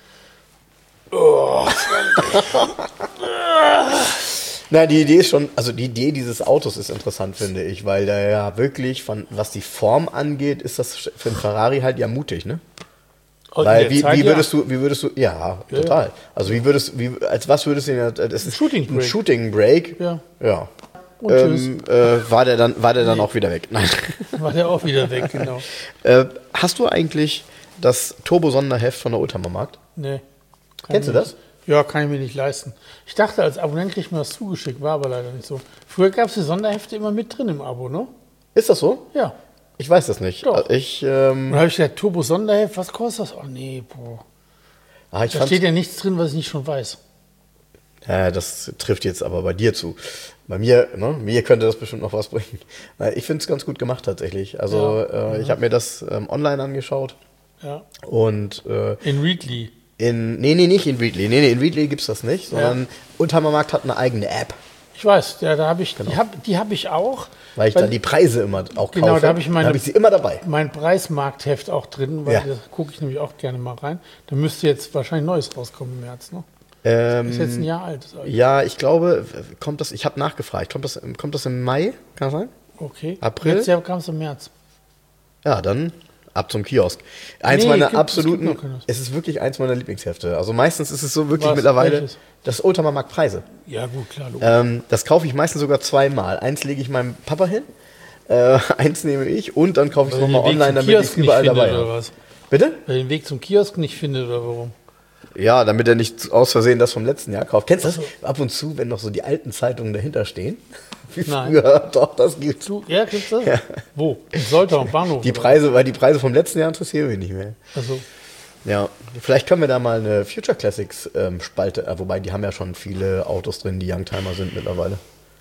A: Na, die Idee ist schon, also die Idee dieses Autos ist interessant, finde ich, weil der ja wirklich was die Form angeht, ist das für einen Ferrari halt ja mutig, ne? Weil wie würdest du, total. Ja. Also als was würdest du denn, das ist ein Shooting Break. Ja.
B: Und tschüss.
A: War der dann auch wieder weg? Nein.
B: War der auch wieder weg, genau.
A: Hast du eigentlich das Turbo-Sonderheft von der Oldtimer Markt?
B: Nee.
A: Kennst du das?
B: Ja, kann ich mir nicht leisten. Ich dachte, als Abonnent kriegt man das zugeschickt, war aber leider nicht so. Früher gab es die Sonderhefte immer mit drin im Abo, ne?
A: Ist das so?
B: Ja.
A: Ich weiß das nicht.
B: Doch.
A: Und
B: dann habe ich gesagt, Turbo-Sonderheft, was kostet das? Oh nee, boah. Da steht ja nichts drin, was ich nicht schon weiß.
A: Ja, das trifft jetzt aber bei dir zu. Bei mir, mir könnte das bestimmt noch was bringen. Ich finde es ganz gut gemacht tatsächlich. Also ich habe mir das online angeschaut.
B: Ja.
A: Und
B: in Readly.
A: Nicht in Readly. Nee, in Readly gibt es das nicht, sondern Oldtimer Markt hat eine eigene App.
B: Ich weiß, ja, da habe ich, die habe ich auch.
A: Weil ich dann die Preise immer auch kaufe.
B: Genau, da habe ich
A: sie immer dabei.
B: Mein Preismarktheft auch drin, weil da gucke ich nämlich auch gerne mal rein. Da müsste jetzt wahrscheinlich Neues rauskommen im März, ne? Ist jetzt ein Jahr alt.
A: Ja, ich glaube, ich habe nachgefragt, kommt das im Mai, kann das sein?
B: Okay.
A: April?
B: Letztes Jahr kam es im März.
A: Ja, dann ab zum Kiosk. Es ist wirklich eins meiner Lieblingshefte. Also meistens ist es so wirklich mittlerweile,
B: welches?
A: Das Oldtimer Markt Preise.
B: Ja gut, klar.
A: Das kaufe ich meistens sogar zweimal. Eins lege ich meinem Papa hin, eins nehme ich und dann kaufe ich es nochmal online, damit ich es überall dabei habe. Bitte?
B: Weil den Weg zum Kiosk nicht findet oder warum?
A: Ja, damit er nicht aus Versehen das vom letzten Jahr kauft. Kennst du das? Ab und zu, wenn noch so die alten Zeitungen dahinter stehen? Wie früher. Doch, das gibt's.
B: Ja, gibt's das? Ja. Wo? In Soltau, am Bahnhof?
A: Die Preise vom letzten Jahr interessieren mich nicht mehr.
B: Ach so.
A: Ja, vielleicht können wir da mal eine Future Classics Spalte, wobei die haben ja schon viele Autos drin, die Youngtimer sind mittlerweile.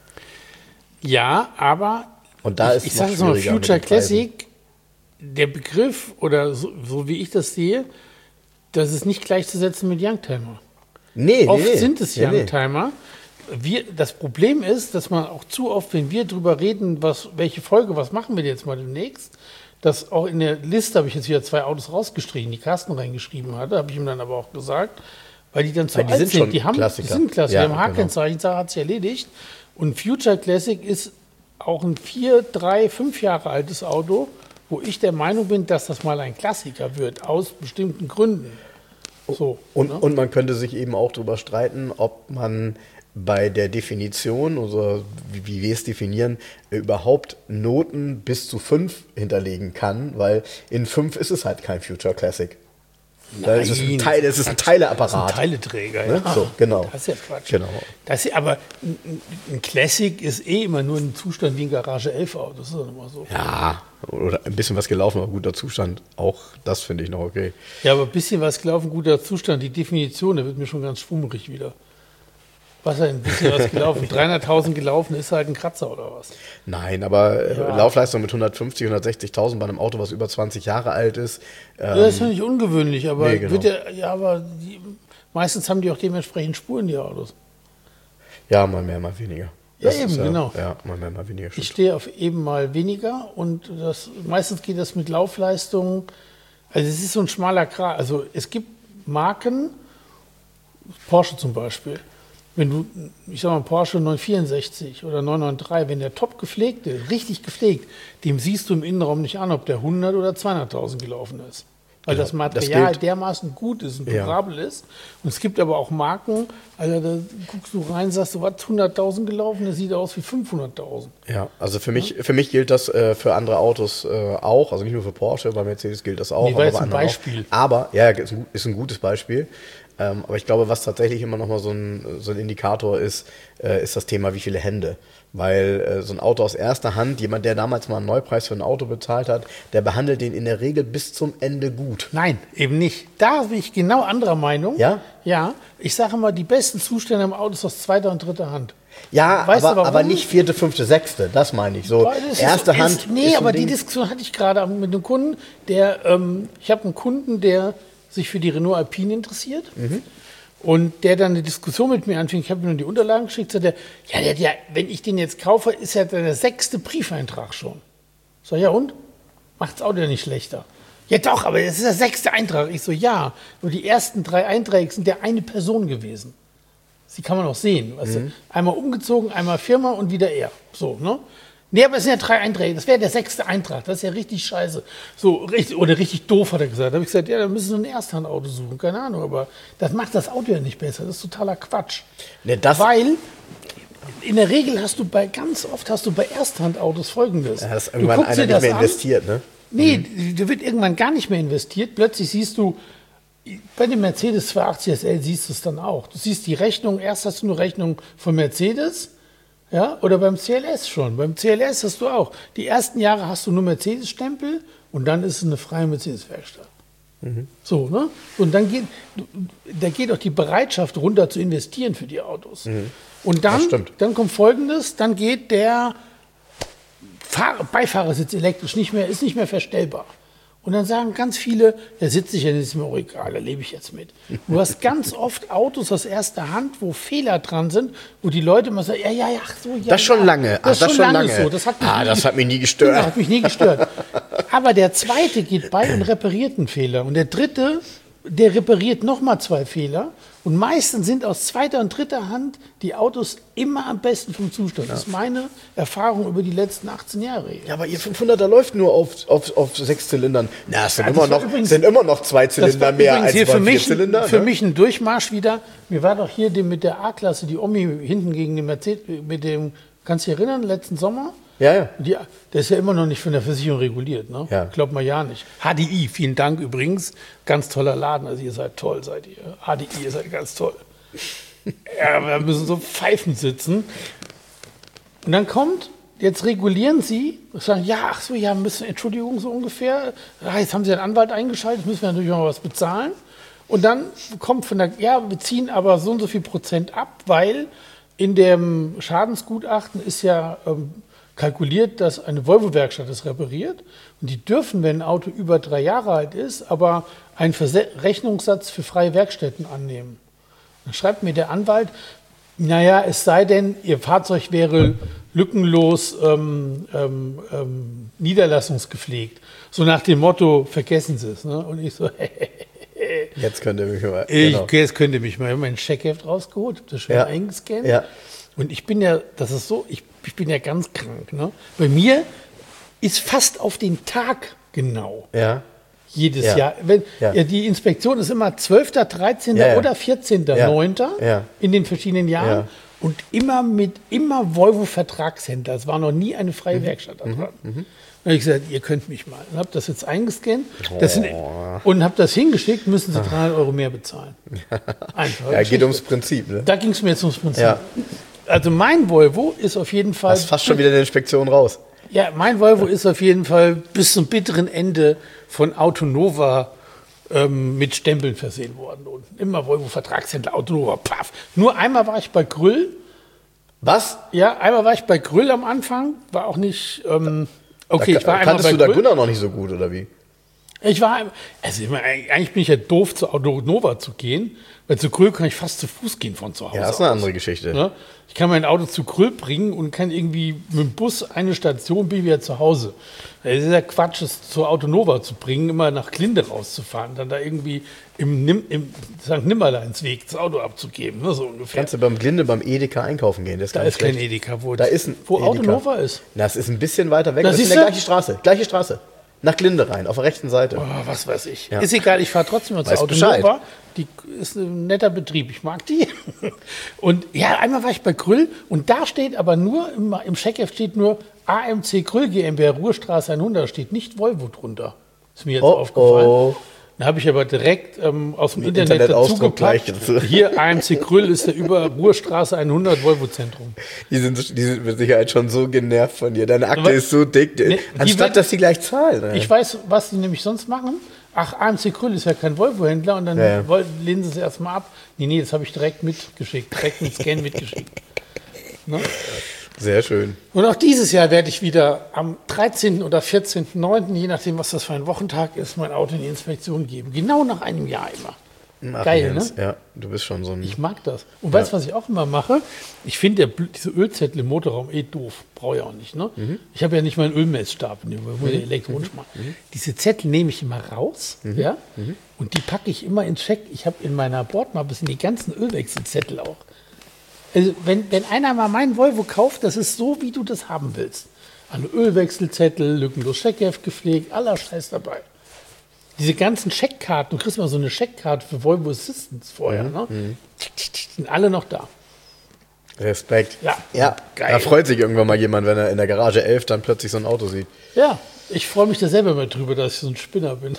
B: Ja, aber
A: Und da ist
B: ich
A: noch
B: sage es mal,
A: schwieriger mit
B: Future
A: den Preisen.
B: Classic, der Begriff, oder so wie ich das sehe, das ist nicht gleichzusetzen mit Youngtimer.
A: Nee,
B: Oft
A: nee,
B: sind es
A: nee, nee.
B: Youngtimer. Das Problem ist, dass man auch zu oft, wenn wir drüber reden, welche Folge, was machen wir jetzt mal demnächst, dass auch in der Liste habe ich jetzt wieder 2 Autos rausgestrichen, die Carsten reingeschrieben hatte, habe ich ihm dann aber auch gesagt, weil die dann zu
A: Weil die
B: alt
A: sind
B: sind.
A: schon
B: Die
A: Klassiker.
B: sind Klassiker,
A: Ja,
B: die haben H-Kennzeichen, hat sich erledigt. Und Future Classic ist auch ein 4, 3, 5 Jahre altes Auto, wo ich der Meinung bin, dass das mal ein Klassiker wird, aus bestimmten Gründen. So, ne?
A: Und man könnte sich eben auch darüber streiten, ob man bei der Definition, also wie wir es definieren, überhaupt Noten bis zu 5 hinterlegen kann, weil in 5 ist es halt kein Future Classic. Das ist ein Teil, es ist ein Teileapparat.
B: Das ist ein Teileträger,
A: Ne?
B: ja.
A: So, genau.
B: Das ist ja Quatsch.
A: Genau.
B: Aber ein Classic ist immer nur ein Zustand wie ein Garage 11 Auto. Das ist doch immer so.
A: Ja, oder ein bisschen was gelaufen, aber guter Zustand. Auch das finde ich noch okay.
B: Ja, aber ein bisschen was gelaufen, guter Zustand. Die Definition, da wird mir schon ganz schwummrig wieder. Was ein bisschen was gelaufen? 300.000 gelaufen ist halt ein Kratzer oder was?
A: Nein, aber Laufleistung mit 150.000, 160.000 bei einem Auto, was über 20 Jahre alt ist.
B: Ja, das ist ja nicht ungewöhnlich, aber,
A: Nee, genau.
B: meistens haben die auch dementsprechend Spuren, die Autos.
A: Ja, mal mehr, mal weniger.
B: Ja, eben, genau.
A: Ja, mal mehr, mal weniger.
B: Ich
A: Stimmt.
B: stehe auf eben mal weniger und meistens geht das mit Laufleistung, also es ist so ein schmaler Grat. Also es gibt Marken, Porsche zum Beispiel, wenn du, ich sag mal, Porsche 964 oder 993, wenn der top gepflegt ist, richtig gepflegt, dem siehst du im Innenraum nicht an, ob der 100 oder 200.000 gelaufen ist. Weil
A: Ja,
B: das Material
A: das gilt.
B: dermaßen gut ist und
A: Ja.
B: durabel ist. Und es gibt aber auch Marken, also da guckst du rein, sagst du, was, 100.000 gelaufen, das sieht aus wie 500.000.
A: Ja, also für mich gilt das für andere Autos auch, also nicht nur für Porsche, bei Mercedes gilt das auch.
B: Nee, war jetzt
A: bei
B: ein
A: anderen
B: Beispiel.
A: Auch. Aber, ja, ist ein gutes Beispiel. Aber ich glaube, was tatsächlich immer noch mal so ein Indikator ist, ist das Thema, wie viele Hände. Weil so ein Auto aus erster Hand, jemand, der damals mal einen Neupreis für ein Auto bezahlt hat, der behandelt den in der Regel bis zum Ende gut.
B: Nein, eben nicht. Da bin ich genau anderer Meinung.
A: Ja?
B: Ja, ich sage mal, die besten Zustände im Auto ist aus zweiter und dritter Hand.
A: Ja,
B: Weißt du, warum?
A: aber nicht vierte, fünfte, sechste, das meine ich. So, erste Hand.
B: Nee,
A: ist so
B: aber
A: ein
B: die
A: Ding.
B: Diskussion hatte ich gerade mit einem Kunden, ich habe einen Kunden, der sich für die Renault Alpine interessiert. Und der dann eine Diskussion mit mir anfing, ich habe ihm nur die Unterlagen geschickt, sagt er, ja, der hat ja, wenn ich den jetzt kaufe, ist ja der 6. Briefeintrag schon. So, ja und? Macht das Auto ja nicht schlechter. Ja doch, aber das ist der 6. Eintrag. Ich so, ja, nur die ersten 3 Einträge sind ja eine Person gewesen. Die kann man auch sehen. Weißt du? Einmal umgezogen, einmal Firma und wieder er. So, ne? Nee, aber es sind ja 3 Einträge. Das wäre der 6. Eintrag. Das ist ja richtig scheiße. So, richtig doof, hat er gesagt. Da habe ich gesagt, ja, dann müssen Sie ein Ersthandauto suchen. Keine Ahnung, aber das macht das Auto ja nicht besser. Das ist totaler Quatsch.
A: Ne, das-
B: Weil in der Regel ganz oft hast du bei Ersthandautos Folgendes.
A: Da ist
B: Du
A: irgendwann
B: guckst
A: einer
B: dir
A: nicht mehr
B: das an.
A: investiert, ne?
B: Nee, da wird irgendwann gar nicht mehr investiert. Plötzlich siehst du, bei dem Mercedes 280 SL siehst du es dann auch. Du siehst die Rechnung, erst hast du eine Rechnung von Mercedes, ja, oder beim CLS schon. Beim CLS hast du auch. Die ersten Jahre hast du nur Mercedes-Stempel und dann ist es eine freie Mercedes-Werkstatt. So, ne? Und dann geht auch die Bereitschaft runter zu investieren für die Autos. Und
A: Das stimmt.
B: dann kommt Folgendes, dann geht der Beifahrersitz elektrisch ist nicht mehr verstellbar. Und dann sagen ganz viele, der sitzt sich ja nicht mehr, egal, da lebe ich jetzt mit. Du hast ganz oft Autos aus erster Hand, wo Fehler dran sind, wo die Leute immer sagen, ach so, ja.
A: Das schon lange.
B: Das ist schon lange so. Das hat
A: mich nie gestört.
B: Genau, hat mich nie gestört. Aber der zweite geht bei und repariert einen Fehler. Und der dritte, der repariert nochmal 2 Fehler. Und meistens sind aus zweiter und dritter Hand die Autos immer am besten vom Zustand. Das ist meine Erfahrung über die letzten 18 Jahre.
A: Ja, aber ihr 500er läuft nur auf 6 Zylindern. Na, es sind,
B: Ja,
A: immer
B: das war
A: noch,
B: übrigens-
A: sind immer noch 2
B: Das war
A: Zylinder mehr
B: übrigens
A: als
B: hier
A: bei
B: für
A: 4
B: mich,
A: Zylinder.
B: für
A: ne?
B: mich ein Durchmarsch wieder. Mir war doch hier mit der A-Klasse, die Omi hinten gegen den Mercedes, kannst du dich erinnern, letzten Sommer?
A: Ja, ja.
B: Der ist ja immer noch nicht von der Versicherung reguliert, ne?
A: Ja.
B: Glaubt man ja nicht. HDI, vielen Dank übrigens. Ganz toller Laden. Also ihr seid toll, seid ihr. HDI, ihr seid ganz toll. Ja, wir müssen so Pfeifen sitzen. Und dann kommt jetzt regulieren Sie, sagen, ja, ach so, ja, Entschuldigung, so ungefähr, jetzt haben Sie einen Anwalt eingeschaltet, müssen wir natürlich mal was bezahlen. Und dann kommt wir ziehen aber so und so viel Prozent ab, weil in dem Schadensgutachten ist ja kalkuliert, dass eine Volvo-Werkstatt es repariert. Und die dürfen, wenn ein Auto über 3 Jahre alt ist, aber einen Rechnungssatz für freie Werkstätten annehmen. Dann schreibt mir der Anwalt, naja, es sei denn, Ihr Fahrzeug wäre lückenlos niederlassungsgepflegt. So nach dem Motto, vergessen Sie es. Ne? Und ich so,
A: Jetzt könnt ihr mich mal.
B: Jetzt könnt ihr mich mal. Ich habe mein Checkheft rausgeholt, habe das schön eingescannt. Ja. Und ich bin ja, das ist so, ich bin ja ganz krank. Ne? Bei mir ist fast auf den Tag genau.
A: Ja.
B: Jedes Jahr. Die Inspektion ist immer 12., 13. oder 14.9. In den verschiedenen Jahren. Ja. Und immer Volvo Vertragshändler. Es war noch nie eine freie Werkstatt da dran. Dann habe ich gesagt, ihr könnt mich mal. Und habe das jetzt eingescannt und habe das hingeschickt, müssen Sie 300 € mehr bezahlen. Einfach.
A: Ja, geht ums Prinzip. Ne?
B: Da ging es mir jetzt ums Prinzip. Ja. Also mein Volvo ist auf jeden Fall...
A: Das ist fast schon wieder in der Inspektion raus.
B: Ja, mein Volvo ist auf jeden Fall bis zum bitteren Ende von Autonova mit Stempeln versehen worden. Und immer Volvo Vertragshändler, Autonova, paff. Nur einmal war ich bei Grüll.
A: Was?
B: Ja, einmal war ich bei Grüll am Anfang. War auch nicht... okay, ich war einmal
A: kanntest
B: bei
A: du da
B: Grüll.
A: Gunnar noch nicht so gut, oder wie?
B: Eigentlich bin ich ja doof, zu Autonova zu gehen, weil zu Grüll kann ich fast zu Fuß gehen von zu Hause.
A: Ja, das ist eine andere Geschichte.
B: Ne? Ich kann mein Auto zu Grüll bringen und kann irgendwie mit dem Bus eine Station, bin ich wieder zu Hause. Es ist ja Quatsch, es zur Autonova zu bringen, immer nach Glinde rauszufahren, dann da irgendwie im St. Nimmerleinsweg das Auto abzugeben, ne, so ungefähr.
A: Kannst du beim Glinde, beim Edeka einkaufen gehen?
B: Da ist kein Edeka, wo
A: Edeka.
B: Autonova ist.
A: Das ist ein bisschen weiter weg, das ist in der gleiche Straße. Nach Glinde rein, auf der rechten Seite.
B: Oh, was weiß ich. Ja. Ist egal, ich fahre trotzdem mal zur Autonova. Die ist ein netter Betrieb, ich mag die. Und ja, einmal war ich bei Grüll und da steht aber nur, im Checkheft steht nur AMC Grüll GmbH, Ruhrstraße 100, steht nicht Volvo drunter. Ist mir jetzt aufgefallen. Da habe ich aber direkt aus dem Internet dazu gepackt. Hier, AMC Grüll ist der über Ruhrstraße 100 Volvo-Zentrum. Die sind
A: mit Sicherheit schon so genervt von dir. Deine Akte ist so dick. Anstatt, dass sie gleich zahlen.
B: Ich weiß, was die nämlich sonst machen. Ach, AMC Grüll ist ja kein Volvo-Händler und dann lehnen sie es erstmal ab. Nee, das habe ich direkt mitgeschickt. Direkt mit Scan mitgeschickt. Ne?
A: Sehr schön.
B: Und auch dieses Jahr werde ich wieder am 13. oder 14.9., je nachdem, was das für ein Wochentag ist, mein Auto in die Inspektion geben. Genau nach einem Jahr immer.
A: Ach, geil, ne? Ja, du bist schon so ein...
B: Ich mag das. Und weißt du, was ich auch immer mache? Ich finde diese Ölzettel im Motorraum doof. Brauche ich auch nicht, ne? Ich habe ja nicht mal einen Ölmessstab, muss ich elektronisch machen. Diese Zettel nehme ich immer raus, ja? Und die packe ich immer ins Check. Ich habe in meiner Bordmappe die ganzen Ölwechselzettel auch. Also wenn einer mal meinen Volvo kauft, das ist so, wie du das haben willst. Alle Ölwechselzettel, lückenlos Checkheft gepflegt, aller Scheiß dabei. Diese ganzen Checkkarten, du kriegst mal so eine Checkkarte für Volvo Assistance vorher, ne? Sind alle noch da.
A: Respekt.
B: Ja,
A: geil. Da freut sich irgendwann mal jemand, wenn er in der Garage 11 dann plötzlich so ein Auto sieht.
B: Ja, ich freue mich da selber mal drüber, dass ich so ein Spinner bin.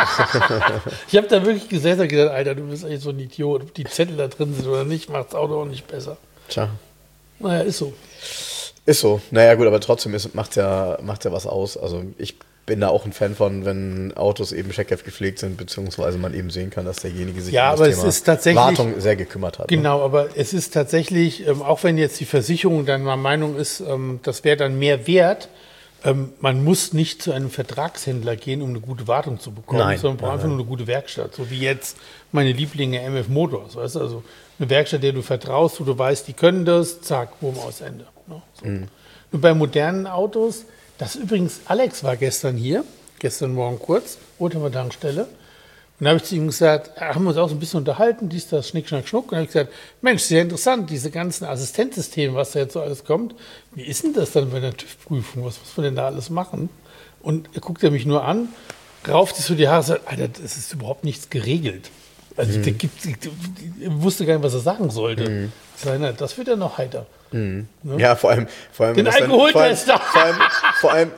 B: Ich habe da wirklich gesessen und gesagt, Alter, du bist eigentlich so ein Idiot. Ob die Zettel da drin sind oder nicht, macht das Auto auch nicht besser.
A: Tja.
B: Naja, ist so.
A: Ist so. Naja, gut, aber trotzdem macht's ja was aus. Also ich bin da auch ein Fan von, wenn Autos eben Checkheft gepflegt sind, beziehungsweise man eben sehen kann, dass derjenige sich
B: um das Thema
A: Wartung sehr gekümmert hat.
B: Genau, aber es ist tatsächlich, auch wenn jetzt die Versicherung dann mal Meinung ist, das wäre dann mehr wert, man muss nicht zu einem Vertragshändler gehen, um eine gute Wartung zu bekommen, sondern braucht einfach nur eine gute Werkstatt. So wie jetzt meine Lieblinge MF Motors. Weißt du? Also eine Werkstatt, der du vertraust, wo du weißt, die können das, zack, Boom, aus Ende. Ne? So. Nur bei modernen Autos, das übrigens, Alex war gestern Morgen kurz, Oldtimer Tankstelle. Und da habe ich zu ihm gesagt, haben wir uns auch so ein bisschen unterhalten, dies, das, Schnick, Schnack, Schnuck. Und dann habe ich gesagt, Mensch, sehr interessant, diese ganzen Assistenzsysteme, was da jetzt so alles kommt. Wie ist denn das dann bei der TÜV-Prüfung? Was muss man denn da alles machen? Und er guckt mich nur an, rauft sich so die Haare und sagt, Alter, das ist überhaupt nichts geregelt. Also der wusste gar nicht, was er sagen sollte. Das wird ja noch heiter.
A: Ne? Ja, vor allem
B: den Alkoholtester.
A: Vor allem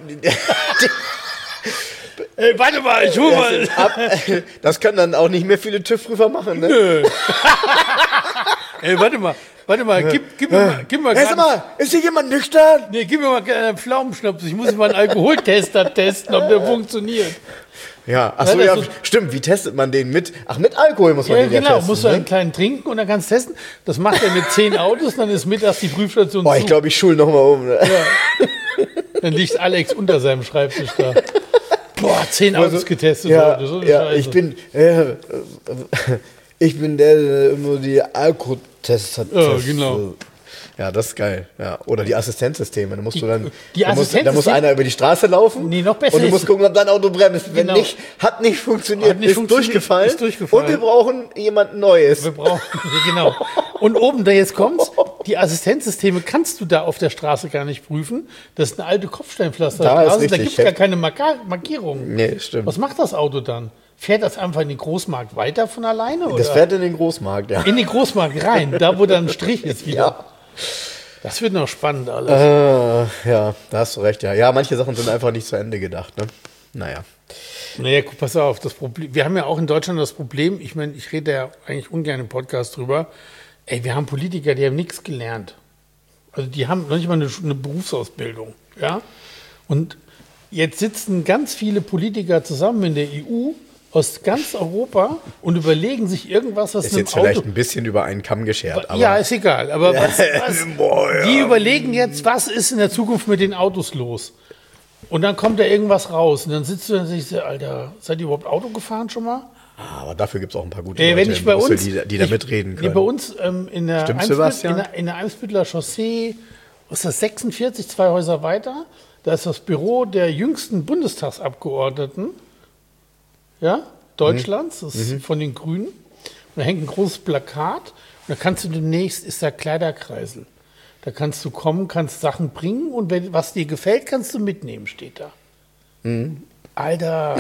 B: Ey, warte mal, ich hole mal.
A: Das können dann auch nicht mehr viele TÜV-Prüfer machen, ne?
B: Nö. Ey, warte mal. Warte mal, gib mir mal
A: Sag mal, ist hier jemand nüchtern?
B: Nee, gib mir mal einen Pflaumenschnaps. Ich muss mal einen Alkoholtester testen, ob der funktioniert.
A: Ja, achso, ja, stimmt. Wie testet man den mit? Ach, mit Alkohol muss man den ja
B: genau,
A: testen.
B: musst du einen kleinen trinken und dann kannst du testen. Das macht er mit 10 Autos, dann ist mittags die Prüfstation
A: Boah, ich glaube, ich schul nochmal um. Ne?
B: Ja. Dann liegt Alex unter seinem Schreibtisch da. Boah, 10 Autos getestet
A: ja,
B: heute. So eine
A: ja,
B: Scheiße.
A: ich bin der immer die Alkoholtests hat.
B: Ja, genau.
A: Ja, das ist geil. Ja. Oder die Assistenzsysteme. Da musst du dann.
B: Die
A: Da muss einer über die Straße laufen.
B: Nee, noch besser
A: und du musst
B: ist-
A: gucken, ob dein Auto bremst. Wenn
B: Genau.
A: nicht, hat nicht funktioniert,
B: Hat nicht
A: ist,
B: funktioniert,
A: durchgefallen.
B: ist durchgefallen.
A: Und wir brauchen jemand Neues.
B: Wir brauchen, genau. Und oben, da jetzt kommt's, die Assistenzsysteme kannst du da auf der Straße gar nicht prüfen. Das ist eine alte Kopfsteinpflasterstraße.
A: Da ist
B: Da
A: richtig.
B: gibt es gar keine Markierungen.
A: Nee, stimmt.
B: Was macht das Auto dann? Fährt das einfach in den Großmarkt weiter von alleine? Oder?
A: Das fährt in den Großmarkt, ja.
B: In den Großmarkt rein, da wo dann ein Strich ist wieder.
A: Ja.
B: Das wird noch spannend alles.
A: Ja, da hast du recht, ja. Ja, manche Sachen sind einfach nicht zu Ende gedacht, ne? Naja.
B: Naja, guck, pass auf, das Problem, wir haben ja auch in Deutschland das Problem, ich meine, ich rede ja eigentlich ungern im Podcast drüber, ey, wir haben Politiker, die haben nichts gelernt. Also die haben noch nicht mal eine Berufsausbildung, ja? Und jetzt sitzen ganz viele Politiker zusammen in der EU aus ganz Europa und überlegen sich irgendwas, was
A: Ist
B: einem
A: jetzt vielleicht
B: Auto...
A: ein bisschen über einen Kamm geschert, aber.
B: Ja, ist egal, aber
A: Boah, ja.
B: die überlegen jetzt, was ist in der Zukunft mit den Autos los? Und dann kommt da irgendwas raus und dann sitzt du und sagst, Alter, seid ihr überhaupt Auto gefahren schon mal?
A: Aber dafür gibt es auch ein paar gute
B: Wenn
A: Leute
B: ich
A: in
B: bei
A: Brüssel,
B: uns,
A: die da mitreden können.
B: Bei uns in der
A: Stimmt, Sebastian?
B: in der Eimsbütteler Chaussee, was ist das, 46, 2 Häuser weiter, da ist das Büro der jüngsten Bundestagsabgeordneten, ja, Deutschlands, das ist von den Grünen. Und da hängt ein großes Plakat und da kannst du demnächst, ist da Kleiderkreisel. Da kannst du kommen, kannst Sachen bringen und wenn, was dir gefällt, kannst du mitnehmen, steht da. Alter.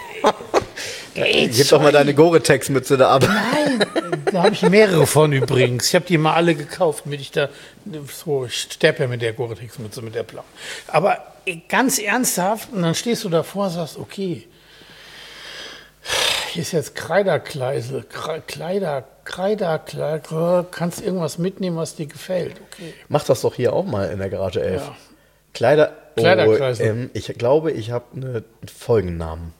A: Gib doch mal deine Gore-Tex-Mütze da ab.
B: Nein, da habe ich mehrere von übrigens. Ich habe die mal alle gekauft, damit ich da so, ich sterbe ja mit der Gore-Tex-Mütze, mit der blauen. Aber ganz ernsthaft, und dann stehst du davor und sagst, okay, hier ist jetzt Kreiderkleisel, Kreider, kannst irgendwas mitnehmen, was dir gefällt, okay.
A: Mach das doch hier auch mal in der Garage 11.
B: Ja.
A: Kleiderkreisel. Ich glaube, ich habe einen Folgennamen.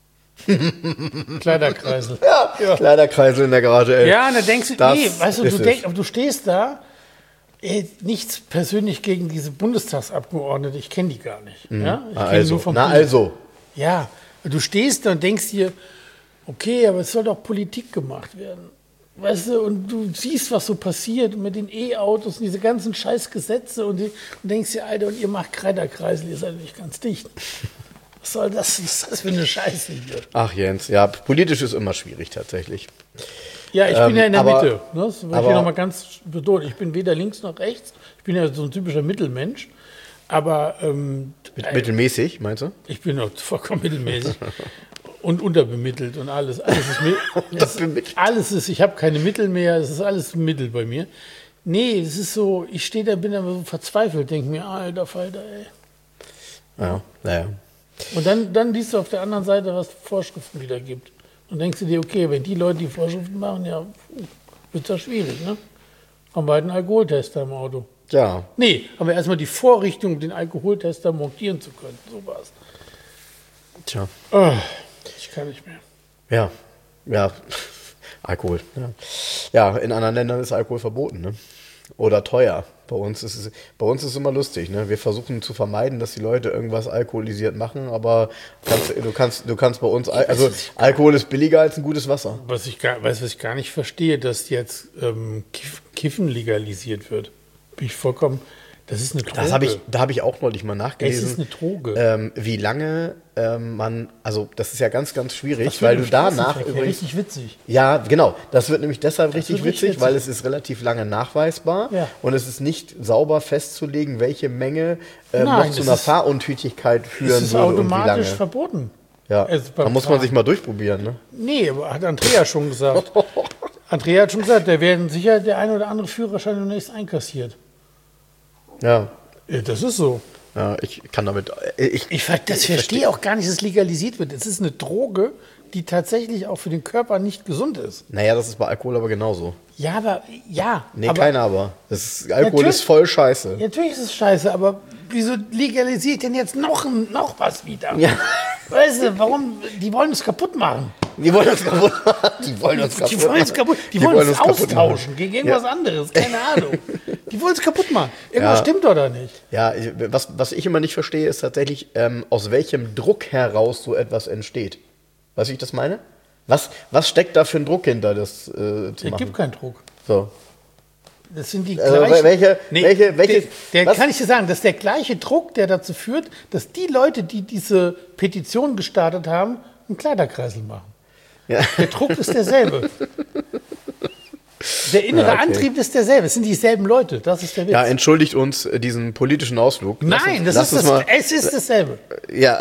B: Kleiderkreisel.
A: Ja, Kleiderkreisel in der Garage 11.
B: Ja, und da denkst du,
A: Das
B: nee, weißt du,
A: ist es.
B: du stehst da, nichts persönlich gegen diese Bundestagsabgeordnete, ich kenne die gar nicht. Ja? Ich kenn die nur vom Bild.
A: Also.
B: Ja, du stehst da und denkst dir, okay, aber es soll doch Politik gemacht werden. Weißt du, und du siehst, was so passiert mit den E-Autos und diese ganzen Scheißgesetze und denkst dir, Alter, und ihr macht Kreiderkreisel, ihr seid nicht ganz dicht. Was soll das? Was ist das für eine Scheiße hier?
A: Ach Jens, ja, politisch ist immer schwierig tatsächlich.
B: Ja, ich bin ja in der
A: aber-
B: Mitte. Ne? Das will ich
A: aber-
B: hier nochmal ganz betonen. Ich bin weder links noch rechts. Ich bin ja so ein typischer Mittelmensch. Aber
A: Mittelmäßig, meinst du?
B: ich bin auch vollkommen mittelmäßig und unterbemittelt und alles. Alles ist, ich habe keine Mittel mehr, es ist alles Mittel bei mir. Nee, es ist so, ich stehe da, bin da so verzweifelt, denke mir, alter Falter, ey.
A: Ja, naja.
B: Und dann liest du auf der anderen Seite, was Vorschriften wieder gibt. Und denkst du dir, okay, wenn die Leute die Vorschriften machen, ja, wird das schwierig, ne? Haben wir halt einen Alkoholtester im Auto.
A: Ja,
B: Nee, haben wir erstmal die Vorrichtung, um den Alkoholtester montieren zu können. So war's.
A: tja.
B: Ich kann nicht mehr.
A: Ja. Alkohol. Ja, in anderen Ländern ist Alkohol verboten, ne? Oder teuer. Bei uns ist es immer lustig, ne? Wir versuchen zu vermeiden, dass die Leute irgendwas alkoholisiert machen, aber du kannst bei uns, also Alkohol ist billiger als ein gutes Wasser.
B: Was ich gar nicht verstehe, dass jetzt Kiffen legalisiert wird. Bin ich vollkommen. Das ist eine Droge.
A: Da habe ich auch neulich mal nachgelesen.
B: Es ist eine Droge.
A: Wie lange also das ist ja ganz, ganz schwierig,
B: Das wird
A: weil
B: im
A: du danach
B: Straßenverkehr
A: übrigens.
B: richtig witzig.
A: Ja, genau. Das wird nämlich deshalb richtig
B: wird richtig
A: witzig, weil es ist relativ lange nachweisbar
B: Ja.
A: und es ist nicht sauber festzulegen, welche Menge
B: Nein,
A: noch zu
B: es
A: einer
B: ist-
A: Fahruntüchtigkeit
B: Es
A: führen
B: ist
A: würde und wie
B: automatisch
A: lange.
B: verboten.
A: Ja,
B: Also
A: da
B: beim
A: muss man
B: Fahren.
A: sich mal durchprobieren. Ne?
B: Nee, aber hat Andrea schon gesagt. Andrea hat schon gesagt, da werden sicher der ein oder andere Führerschein demnächst einkassiert.
A: Ja,
B: Ja, das ist so.
A: ja, ich kann damit.
B: Ich verstehe auch gar nicht, dass es legalisiert wird. Es ist eine Droge, die tatsächlich auch für den Körper nicht gesund ist.
A: Naja, das ist bei Alkohol aber genauso.
B: Ja, aber,
A: Nee, keiner aber. Alkohol ist voll scheiße.
B: Natürlich ist es scheiße, aber wieso legalisiert denn jetzt noch was wieder?
A: Ja.
B: Weißt du, warum? Die wollen es kaputt machen.
A: Die wollen uns kaputt machen. Die wollen uns kaputt
B: Die wollen es austauschen gegen irgendwas anderes. Keine Ahnung. Die wollen es kaputt machen. Irgendwas stimmt doch da nicht.
A: Ja, was ich immer nicht verstehe, ist tatsächlich, aus welchem Druck heraus so etwas entsteht. Weißt du, wie ich das meine? Was steckt da für ein Druck hinter, das zu machen?
B: Es gibt keinen Druck.
A: So.
B: Das sind die gleichen.
A: Welche,
B: kann ich dir sagen, das ist der gleiche Druck, der dazu führt, dass die Leute, die diese Petition gestartet haben, einen Kleiderkreisel machen.
A: Ja.
B: Der Druck ist derselbe. Der innere Antrieb ist derselbe. Es sind dieselben Leute. Das ist der Witz.
A: Ja, entschuldigt uns diesen politischen Ausflug.
B: Nein, es ist dasselbe.
A: Ja.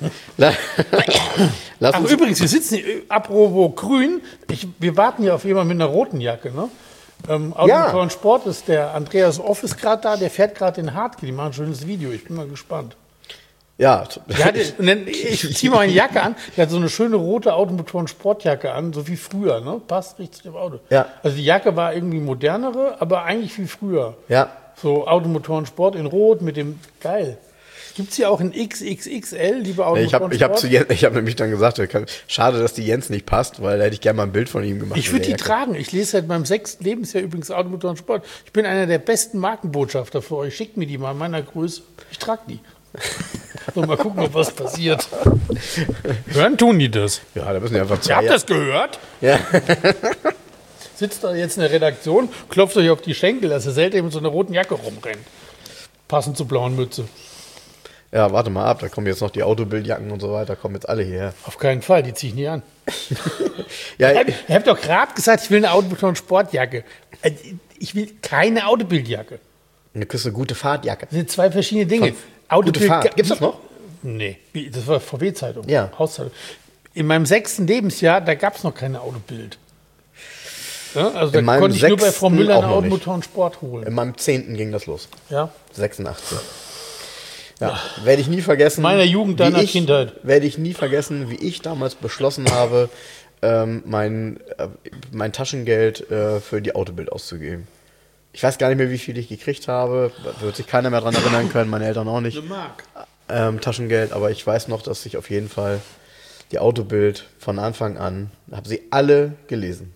B: Ach, übrigens, wir sitzen hier, apropos grün, wir warten hier auf jemanden mit einer roten Jacke, ne? Automotor und Sport ist der Andreas Off ist gerade da, der fährt gerade in Hartke, die machen ein schönes Video, ich bin mal gespannt.
A: Ja.
B: Ich ziehe mal eine Jacke an, der hat so eine schöne rote Automotor- und Sportjacke an, so wie früher, ne? Passt richtig zu dem Auto.
A: Ja.
B: Also die Jacke war irgendwie modernere, aber eigentlich wie früher.
A: Ja.
B: So Automotor und Sport in Rot mit dem, geil. Gibt es hier auch in XXXL, liebe Automotor und Sport?
A: Ich hab nämlich dann gesagt, schade, dass die Jens nicht passt, weil da hätte ich gerne mal ein Bild von ihm gemacht.
B: Ich würde die tragen. Ich lese seit meinem 6. Lebensjahr übrigens Automotor und Sport. Ich bin einer der besten Markenbotschafter für euch. Schickt mir die mal in meiner Größe. Ich trage die. So, mal gucken, ob was passiert. Hören tun die das.
A: Ja, da müssen die einfach
B: Ihr habt das gehört?
A: Ja.
B: Sitzt da jetzt in der Redaktion, klopft euch auf die Schenkel, dass ihr selten mit so einer roten Jacke rumrennt. Passend zur blauen Mütze.
A: Ja, warte mal ab, da kommen jetzt noch die Autobildjacken und so weiter, kommen jetzt alle hierher.
B: Auf keinen Fall, die ziehe ich nie an.
A: Ja,
B: Ihr habt doch gerade gesagt, ich will eine Automotor- und Sportjacke. Ich will keine Autobildjacke.
A: eine küsse gute Fahrtjacke.
B: Das sind zwei verschiedene Dinge.
A: Gute Fahrt. Gibt's das noch?
B: Nee, das war VW-Zeitung.
A: Ja.
B: Hauszeitung. In meinem 6. Lebensjahr, da gab es noch keine Autobild. Ja, also da konnte ich nur bei Frau Müller eine Automotor und Sport holen.
A: In meinem 10. ging das los.
B: Ja.
A: 86. Ja, werde ich nie vergessen.
B: Meiner Jugend, deiner Kindheit.
A: Werde ich nie vergessen, wie ich damals beschlossen habe, mein Taschengeld für die Autobild auszugeben. Ich weiß gar nicht mehr, wie viel ich gekriegt habe. Wird sich keiner mehr daran erinnern können, meine Eltern auch nicht.
B: Eine Mark.
A: Taschengeld, aber ich weiß noch, dass ich auf jeden Fall die Autobild von Anfang an, habe sie alle gelesen.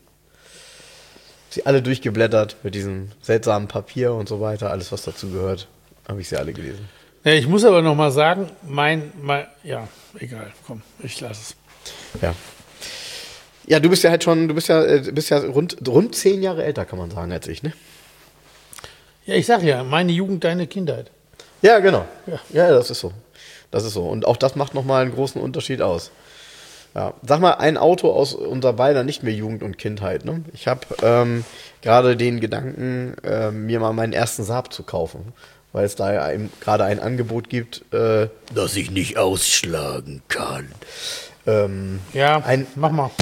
A: Sie alle durchgeblättert mit diesem seltsamen Papier und so weiter, alles was dazu gehört, habe ich sie alle gelesen.
B: Ja, ich muss aber noch mal sagen, ja, egal, komm, ich lasse es.
A: Ja. Ja, du bist ja halt schon, bist ja rund 10 Jahre älter, kann man sagen, als ich, ne?
B: Ja, ich sag ja, meine Jugend, deine Kindheit.
A: Ja, genau.
B: Ja.
A: Ja, das ist so. Das ist so. Und auch das macht nochmal einen großen Unterschied aus. Ja. Sag mal, ein Auto aus unserer beider nicht mehr Jugend und Kindheit, ne? Ich habe gerade den Gedanken, mir mal meinen ersten Saab zu kaufen. Weil es da ja gerade ein Angebot gibt, das ich nicht ausschlagen kann.
B: Ja, mach mal.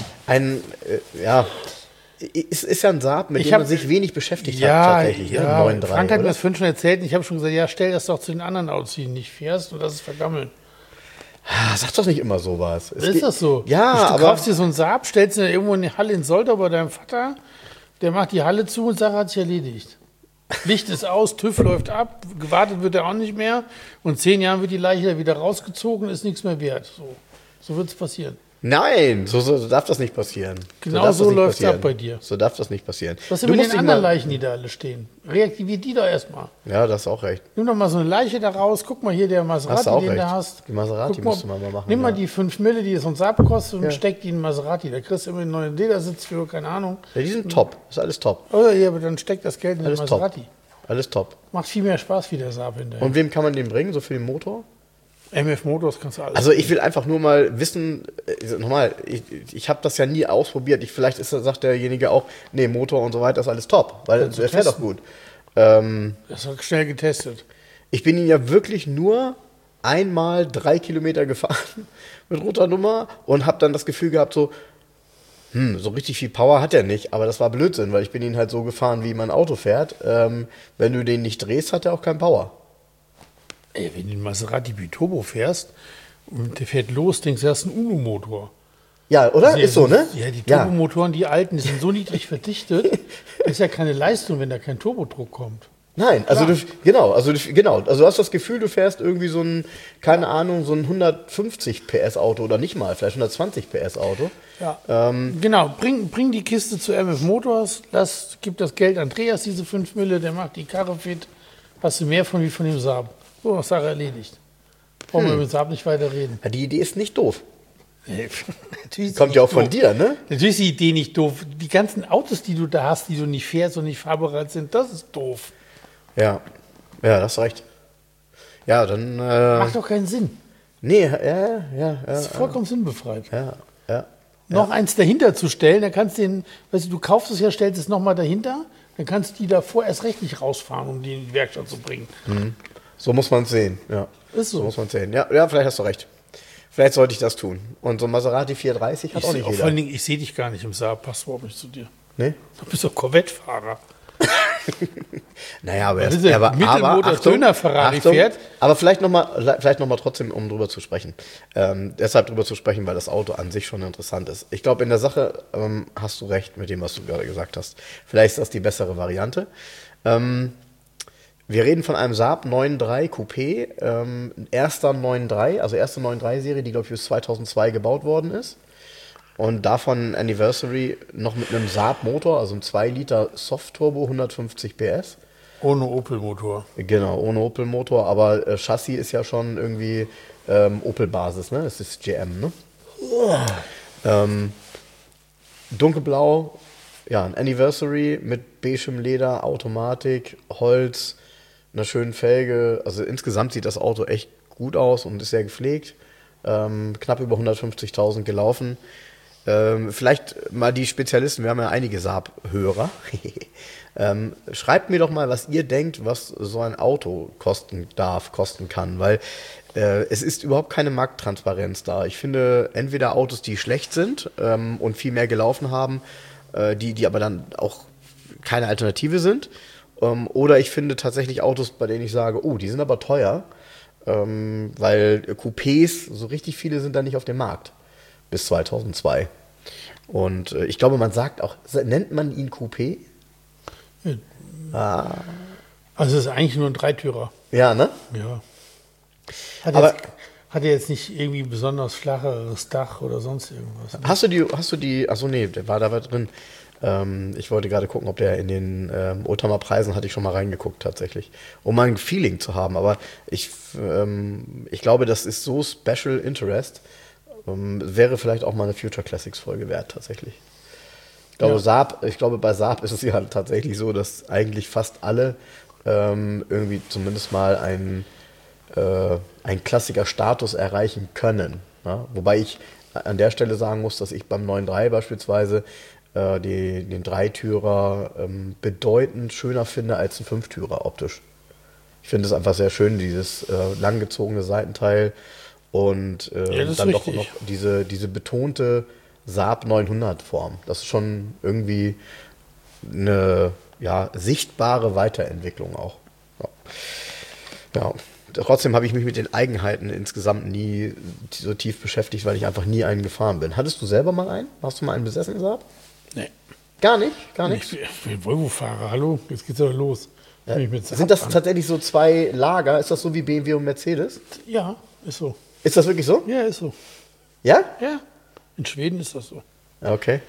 A: Es ist ja ein Saab, mit dem man sich wenig beschäftigt hat, tatsächlich.
B: Ja,
A: ne? 9.3,
B: Frank hat mir
A: oder?
B: das vorhin schon erzählt und ich habe schon gesagt, ja, stell das doch zu den anderen Autos, die du nicht fährst und das ist vergammeln.
A: Sag doch nicht immer sowas.
B: Ist das so?
A: Ja,
B: du kaufst dir so einen Saab, stellst ihn irgendwo in die Halle in Soltau bei deinem Vater, der macht die Halle zu und Sache hat sich erledigt. Licht ist aus, TÜV läuft ab, gewartet wird er auch nicht mehr und in 10 Jahren wird die Leiche wieder rausgezogen, ist nichts mehr wert. So wird es passieren.
A: Nein, so darf das nicht passieren.
B: Genau so läuft es ab bei dir.
A: So darf das nicht passieren.
B: Was sind mit den anderen Leichen, die da alle stehen? Reaktivier die doch erstmal.
A: Ja, das ist auch recht.
B: Nimm doch mal so eine Leiche da raus, guck mal hier, der Maserati, den du hast.
A: Die Maserati musst du mal machen.
B: Nimm mal die 5 Mille, die es uns abkostet und steck die in den Maserati. Da kriegst du immer einen neuen Ledersitz für, keine Ahnung.
A: Ja, die sind top. Ist alles top.
B: Oh ja, aber dann steck das Geld in den Maserati.
A: Top. Alles top.
B: Macht viel mehr Spaß wie der Saab hinterher.
A: Und wem kann man den bringen, so für den Motor?
B: MF Motors kannst du alles.
A: Also ich will einfach nur mal wissen, nochmal, ich habe das ja nie ausprobiert. Vielleicht sagt derjenige auch, nee, Motor und so weiter ist alles top, weil der fährt doch gut.
B: Das hat schnell getestet.
A: Ich bin ihn ja wirklich nur einmal 3 Kilometer gefahren mit roter Nummer und habe dann das Gefühl gehabt, so richtig viel Power hat er nicht, aber das war Blödsinn, weil ich bin ihn halt so gefahren, wie man Auto fährt. Wenn du den nicht drehst, hat er auch keinen Power.
B: Ey, wenn du den Maserati Biturbo fährst und der fährt los, denkst du, das ist ein Uno-Motor.
A: Ja, oder? Ist so, ne?
B: Ja, die Turbomotoren, die alten, die sind so niedrig verdichtet, ist ja keine Leistung, wenn da kein Turbodruck kommt.
A: Nein, also du hast das Gefühl, du fährst irgendwie so ein, keine Ahnung, so ein 150 PS Auto oder nicht mal, vielleicht 120 PS Auto.
B: Ja. Genau, bring die Kiste zu MF Motors, gib das Geld Andreas, diese 5 Mille, der macht die Karre fit, hast du mehr von wie von dem Saab. So, Sache erledigt. Brauchen wir mit Saab nicht weiter reden.
A: Ja, die Idee ist nicht doof.
B: Natürlich
A: Kommt ja auch von dir, ne?
B: Natürlich ist die Idee nicht doof. Die ganzen Autos, die du da hast, die du nicht fährst und nicht fahrbereit sind, das ist doof.
A: Ja, ja, das hast recht. Ja, dann.
B: Macht doch keinen Sinn.
A: Nee, ja.
B: Das ist vollkommen sinnbefreit.
A: Ja.
B: Noch eins dahinter zu stellen, dann kannst du du kaufst es ja, stellst es nochmal dahinter, dann kannst du die davor erst recht nicht rausfahren, um die in die Werkstatt zu bringen.
A: So muss man es sehen, ja.
B: Ist so.
A: So muss man es sehen. Ja, vielleicht hast du recht. Vielleicht sollte ich das tun. Und so ein Maserati 430 hat auch nicht jeder.
B: Vor allen Dingen, ich sehe dich gar nicht im Saab, passt überhaupt nicht zu dir.
A: Nee?
B: Du bist doch Corvette-Fahrer.
A: Naja, aber
B: Mittelmotor-Döner-Ferrari fährt.
A: Aber vielleicht noch mal trotzdem, um drüber zu sprechen. Deshalb drüber zu sprechen, weil das Auto an sich schon interessant ist. Ich glaube, in der Sache hast du recht mit dem, was du gerade gesagt hast. Vielleicht ist das die bessere Variante. Wir reden von einem Saab 9.3 Coupé, erste 9.3-Serie, die, glaube ich, bis 2002 gebaut worden ist. Und davon Anniversary noch mit einem Saab-Motor, also einem 2 Liter Soft-Turbo, 150 PS.
B: Ohne Opel-Motor.
A: Genau, ohne Opel-Motor, aber Chassis ist ja schon irgendwie Opel-Basis, ne? Das ist GM, ne? Dunkelblau, ja, ein Anniversary mit beigem Leder, Automatik, Holz, einer schönen Felge. Also insgesamt sieht das Auto echt gut aus und ist sehr gepflegt. Knapp über 150.000 gelaufen. Vielleicht mal die Spezialisten, wir haben ja einige Saab-Hörer. Schreibt mir doch mal, was ihr denkt, was so ein Auto kosten kann, weil es ist überhaupt keine Markttransparenz da. Ich finde entweder Autos, die schlecht sind und viel mehr gelaufen haben, die aber dann auch keine Alternative sind, oder ich finde tatsächlich Autos, bei denen ich sage, oh, die sind aber teuer, weil Coupés, so richtig viele sind da nicht auf dem Markt. Bis 2002. Und ich glaube, man sagt auch, nennt man ihn Coupé?
B: Ja. Also es ist eigentlich nur ein Dreitürer.
A: Ja, ne?
B: Ja. Hat er jetzt nicht irgendwie besonders flacheres Dach oder sonst irgendwas?
A: Hast du die, achso nee, der war da drin. Ich wollte gerade gucken, ob der in den Oldtimer-Preisen, hatte ich schon mal reingeguckt tatsächlich, um mal ein Feeling zu haben. Aber ich glaube, das ist so Special Interest, wäre vielleicht auch mal eine Future Classics Folge wert tatsächlich. Ich glaube, bei Saab ist es ja tatsächlich so, dass eigentlich fast alle irgendwie zumindest mal einen Klassiker-Status erreichen können. Ja? Wobei ich an der Stelle sagen muss, dass ich beim 9.3 beispielsweise den Dreitürer bedeutend schöner finde als ein Fünftürer optisch. Ich finde es einfach sehr schön, dieses langgezogene Seitenteil und dann doch noch diese betonte Saab 900 Form. Das ist schon irgendwie eine sichtbare Weiterentwicklung auch. Ja. Trotzdem habe ich mich mit den Eigenheiten insgesamt nie so tief beschäftigt, weil ich einfach nie einen gefahren bin. Hattest du selber mal einen? Hast du mal einen besessen, Saab?
B: Nee.
A: Gar nicht? Gar nicht?
B: Ich bin Volvo-Fahrer, hallo, jetzt geht's doch los.
A: Sind das tatsächlich so zwei Lager? Ist das so wie BMW und Mercedes?
B: Ja, ist so.
A: Ist das wirklich so?
B: Ja, ist so.
A: Ja?
B: Ja. In Schweden ist das so.
A: Okay.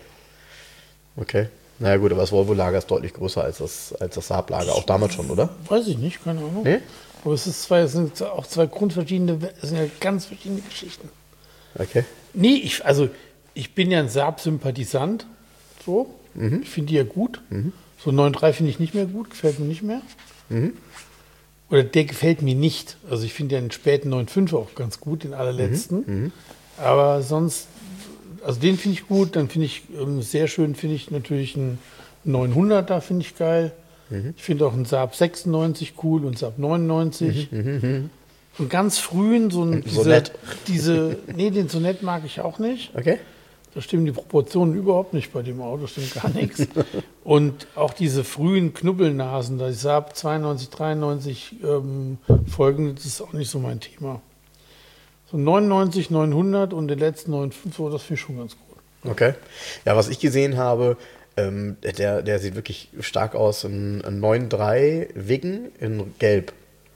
A: Naja gut, aber das Volvo-Lager ist deutlich größer als das Saab-Lager, auch damals schon, oder?
B: Weiß ich nicht, keine Ahnung.
A: Nee?
B: Aber es sind auch zwei grundverschiedene, es sind ja ganz verschiedene Geschichten.
A: Okay.
B: Nee, ich bin ja ein Saab-Sympathisant. So. Ich finde die ja gut. So 9.3 finde ich nicht mehr gut, gefällt mir nicht mehr. Oder der gefällt mir nicht. Also ich finde ja den späten 9.5 auch ganz gut, den allerletzten. Aber sonst, also den finde ich gut. Dann finde ich sehr schön, finde ich natürlich einen 900er, finde ich geil. Ich finde auch einen Saab 96 cool und Saab 99. Und ganz frühen, den Sonett mag ich auch nicht.
A: Okay.
B: Da stimmen die Proportionen überhaupt nicht bei dem Auto, stimmt gar nichts. Und auch diese frühen Knubbelnasen, da Saab 92, 93 folgende, das ist auch nicht so mein Thema. So 99, 900 und den letzten 95, so, das finde ich schon ganz gut.
A: Okay. Ja, was ich gesehen habe, der sieht wirklich stark aus. Ein 9.3 Wiggen in Gelb.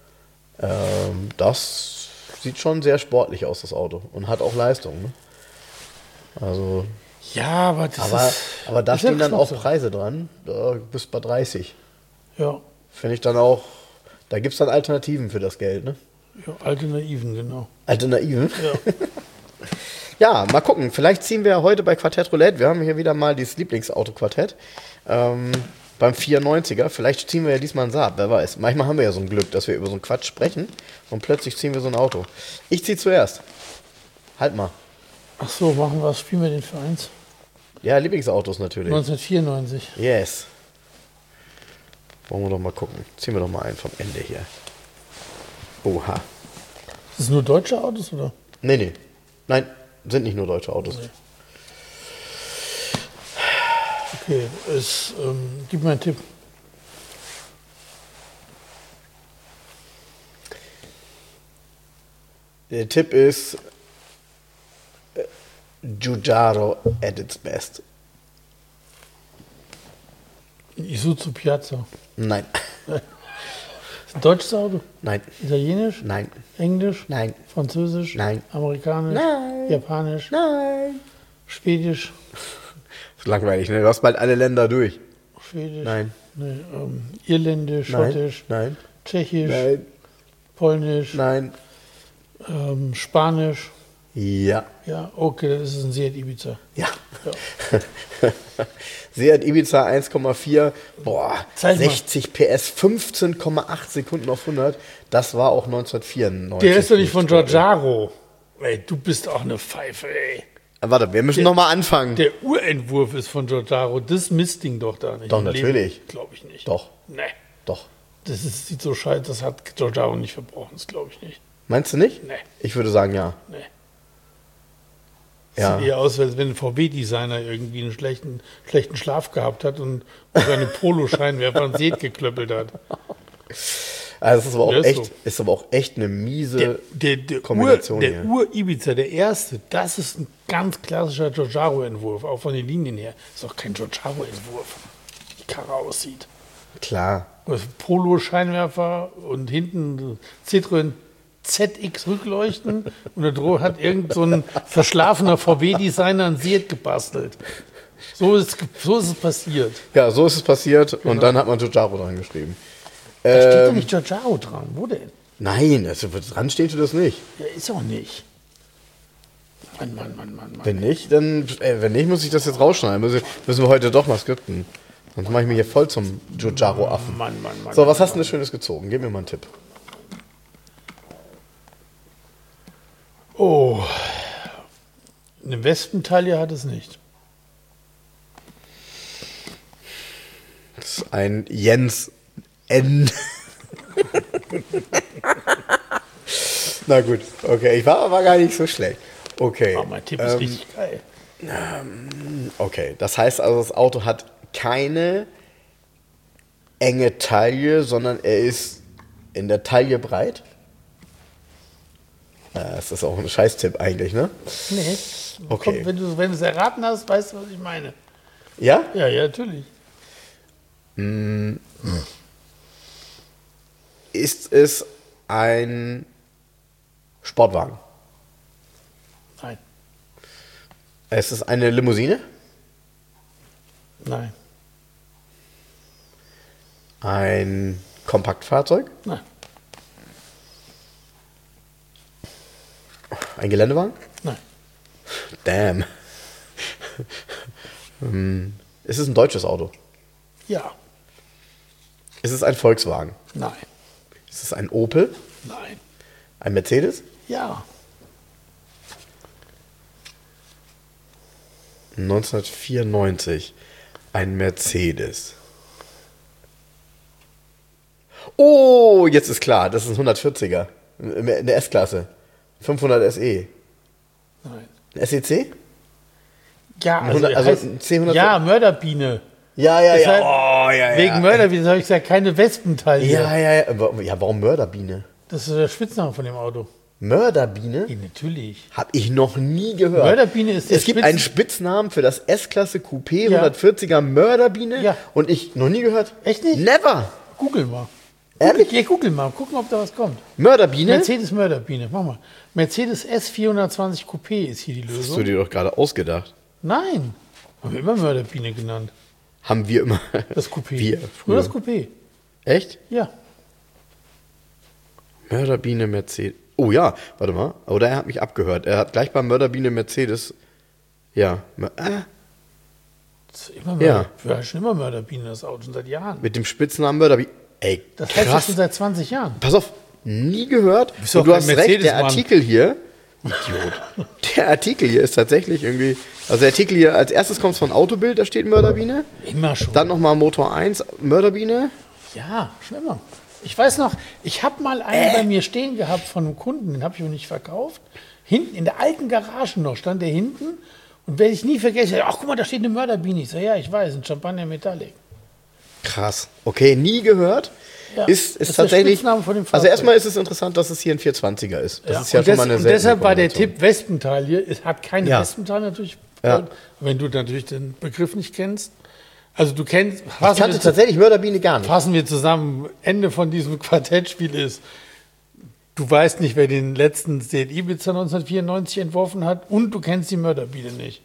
A: Das sieht schon sehr sportlich aus, das Auto. Und hat auch Leistung. Ne? Also,
B: Ja, aber
A: aber da
B: ist ja
A: stehen dann auch
B: klasse.
A: Preise dran. Da bist bei 30.
B: Ja,
A: Finde ich dann auch, da gibt es dann Alternativen für das Geld. Ne?
B: ja, alte Naiven, genau.
A: Alternativen?
B: Ja.
A: Ja, mal gucken. Vielleicht ziehen wir heute bei Quartett Roulette. Wir haben hier wieder mal dieses Lieblingsauto-Quartett. Beim 94er. Vielleicht ziehen wir ja diesmal einen Saab, wer weiß. Manchmal haben wir ja so ein Glück, dass wir über so einen Quatsch sprechen und plötzlich ziehen wir so ein Auto. Ich ziehe zuerst. Halt mal.
B: Ach so, spielen wir den für eins?
A: Ja, Lieblingsautos natürlich.
B: 1994.
A: Yes. Wollen wir doch mal gucken. Ziehen wir doch mal einen vom Ende hier. Oha.
B: Ist es nur deutsche Autos, oder?
A: Nee. Nein, sind nicht nur deutsche Autos.
B: Nee. Okay, gib mir einen Tipp.
A: Der Tipp ist Giugiaro at its best.
B: Isuzu Piazza.
A: Nein.
B: Ist ein deutsches Auto?
A: Nein.
B: Italienisch?
A: Nein.
B: Englisch?
A: Nein.
B: Französisch?
A: Nein.
B: Amerikanisch?
A: Nein.
B: Japanisch?
A: Nein.
B: Schwedisch?
A: Ist langweilig, ne? Du hast bald alle Länder durch.
B: Schwedisch?
A: Nein.
B: Nee, Irländisch?
A: Nein.
B: Schottisch?
A: Nein.
B: Tschechisch?
A: Nein.
B: Polnisch?
A: Nein.
B: Spanisch?
A: Ja.
B: Ja, okay, das ist ein Seat Ibiza.
A: Ja.
B: Ja.
A: Seat Ibiza 1,4. Boah.
B: Zeig mal.
A: 60 PS, 15,8 Sekunden auf 100. Das war auch 1994.
B: Der ist doch nicht von Giugiaro. Ey, du bist auch eine Pfeife, ey.
A: Warte, wir müssen noch mal anfangen.
B: Der Urentwurf ist von Giugiaro. Das Mistding doch da nicht.
A: Doch, natürlich.
B: Glaube ich nicht.
A: Doch.
B: Nee.
A: Doch.
B: Sieht so scheiße, das hat Giugiaro nicht verbrochen. Das glaube ich nicht.
A: Meinst du nicht?
B: Nee.
A: Ich würde sagen, ja.
B: Nee.
A: Ja.
B: Sieht eher aus, als wenn ein VW-Designer irgendwie einen schlechten Schlaf gehabt hat und seine Polo-Scheinwerfer an Seat geklöppelt hat.
A: Also es ist aber auch,
B: Der ist
A: echt,
B: so.
A: ist aber auch echt eine miese
B: Der
A: Kombination
B: der
A: hier.
B: Ur-Ibiza, der erste, das ist ein ganz klassischer Giugiaro-Entwurf, auch von den Linien her. Ist auch kein Giugiaro-Entwurf, wie die Karre aussieht.
A: Klar.
B: Polo-Scheinwerfer und hinten Citroën ZX Rückleuchten und da hat irgend so ein verschlafener VW-Designer ein Seat gebastelt. So ist es passiert.
A: Ja, so ist es passiert und dann hat man Giugiaro dran geschrieben.
B: Da steht doch nicht Giugiaro dran. Wo denn?
A: Nein, also dran steht du das nicht.
B: Ja, ist auch nicht. Mann.
A: Wenn nicht, dann wenn nicht, muss ich das jetzt rausschneiden. Müssen wir heute doch mal skripten. Sonst mache ich mich hier voll zum Giugiaro-Affen.
B: Mann.
A: So, was hast du denn Schönes gezogen? Gib mir mal einen Tipp.
B: Oh. Eine Wespentalje hat es nicht.
A: Das ist ein Jens N. Na gut, okay. Ich war gar nicht so schlecht. Okay.
B: Oh, mein Tipp ist richtig geil.
A: Okay, das heißt also, das Auto hat keine enge Taille, sondern er ist in der Taille breit. Das ist auch ein Scheißtipp eigentlich, ne?
B: Nee.
A: Okay.
B: Komm, wenn du es erraten hast, weißt du, was ich meine.
A: Ja?
B: Ja, natürlich.
A: Ist es ein Sportwagen?
B: Nein.
A: Ist es eine Limousine?
B: Nein.
A: Ein Kompaktfahrzeug?
B: Nein.
A: Ein Geländewagen?
B: Nein.
A: Damn. Ist es ein deutsches Auto?
B: Ja.
A: Ist es ein Volkswagen?
B: Nein.
A: Ist es ein Opel?
B: Nein.
A: Ein Mercedes?
B: Ja.
A: 1994. Ein Mercedes. Oh, jetzt ist klar, das ist ein 140er. In der S-Klasse. 500 SE.
B: Nein.
A: Ein SEC?
B: Ja,
A: also
B: heißt,
A: ein C100.
B: ja, Mörderbiene.
A: Ja.
B: Deshalb-
A: Oh, ja.
B: Wegen Mörderbiene habe ich gesagt, keine Wespentalje.
A: Ja. Ja, warum Mörderbiene?
B: Das ist der Spitzname von dem Auto.
A: Mörderbiene?
B: Ja, natürlich.
A: Habe ich noch nie gehört.
B: Mörderbiene ist der
A: Es gibt einen Spitznamen für das S-Klasse Coupé 140er Mörderbiene
B: Ja.
A: und ich noch nie gehört.
B: Echt nicht?
A: Never.
B: Google mal.
A: Ehrlich?
B: Ja, google mal. Gucken, ob da was kommt.
A: Mörderbiene?
B: Mercedes Mörderbiene. Mach mal. Mercedes S420 Coupé ist hier die
A: Das hast du
B: Lösung.
A: dir doch gerade ausgedacht.
B: Nein. Haben wir immer Mörderbiene genannt.
A: Haben wir immer.
B: Das Coupé.
A: Wir
B: Nur
A: früher.
B: das Coupé.
A: Echt?
B: Ja.
A: Mörderbiene Mercedes. Oh ja, warte mal. Oder er hat mich abgehört. Er hat gleich beim Mörderbiene Mercedes. Ja.
B: Das ist immer
A: Ja.
B: Mörder. Wir haben schon immer Mörderbiene, das Auto, schon seit Jahren.
A: Mit dem Spitznamen Mörderbiene. Ey,
B: Das heißt
A: krass.
B: schon seit 20 Jahren.
A: Pass auf, nie gehört.
B: Bist du
A: Und du
B: auch
A: hast
B: kein
A: recht, der
B: Mercedes-Mann.
A: Artikel hier. Idiot. Der Artikel hier ist tatsächlich irgendwie. Also der Artikel hier, als erstes kommt es von Autobild, da steht Mörderbiene.
B: Immer schon.
A: Dann nochmal Motor 1, Mörderbiene.
B: Ja, schon immer. Ich weiß noch, ich habe mal einen bei mir stehen gehabt von einem Kunden, den habe ich aber nicht verkauft. Hinten, in der alten Garage noch, stand der hinten. Und werde ich nie vergessen, ach guck mal, da steht eine Mörderbiene. Ich so, ja, ich weiß, ein Champagner Metallic.
A: Krass. Okay, nie gehört.
B: Ja,
A: Ist
B: das ist der
A: tatsächlich.
B: Spitzname von dem
A: Also
B: Fahrzeug.
A: erstmal ist es interessant, dass es hier ein 420er ist. Das
B: Ja,
A: ist ja
B: und
A: schon mal eine
B: und
A: seltene
B: deshalb war der
A: Kombination.
B: Tipp Wespenthal hier. Es hat keine
A: Ja.
B: Wespenthal natürlich.
A: Ja.
B: Wenn du natürlich den Begriff nicht kennst. Also du kennst,
A: Ich kannte tatsächlich Mörderbiene gar nicht.
B: fassen wir zusammen, Ende von diesem Quartettspiel ist, du weißt nicht, wer den letzten Seat Ibiza 1994 entworfen hat und du kennst die Mörderbiene nicht.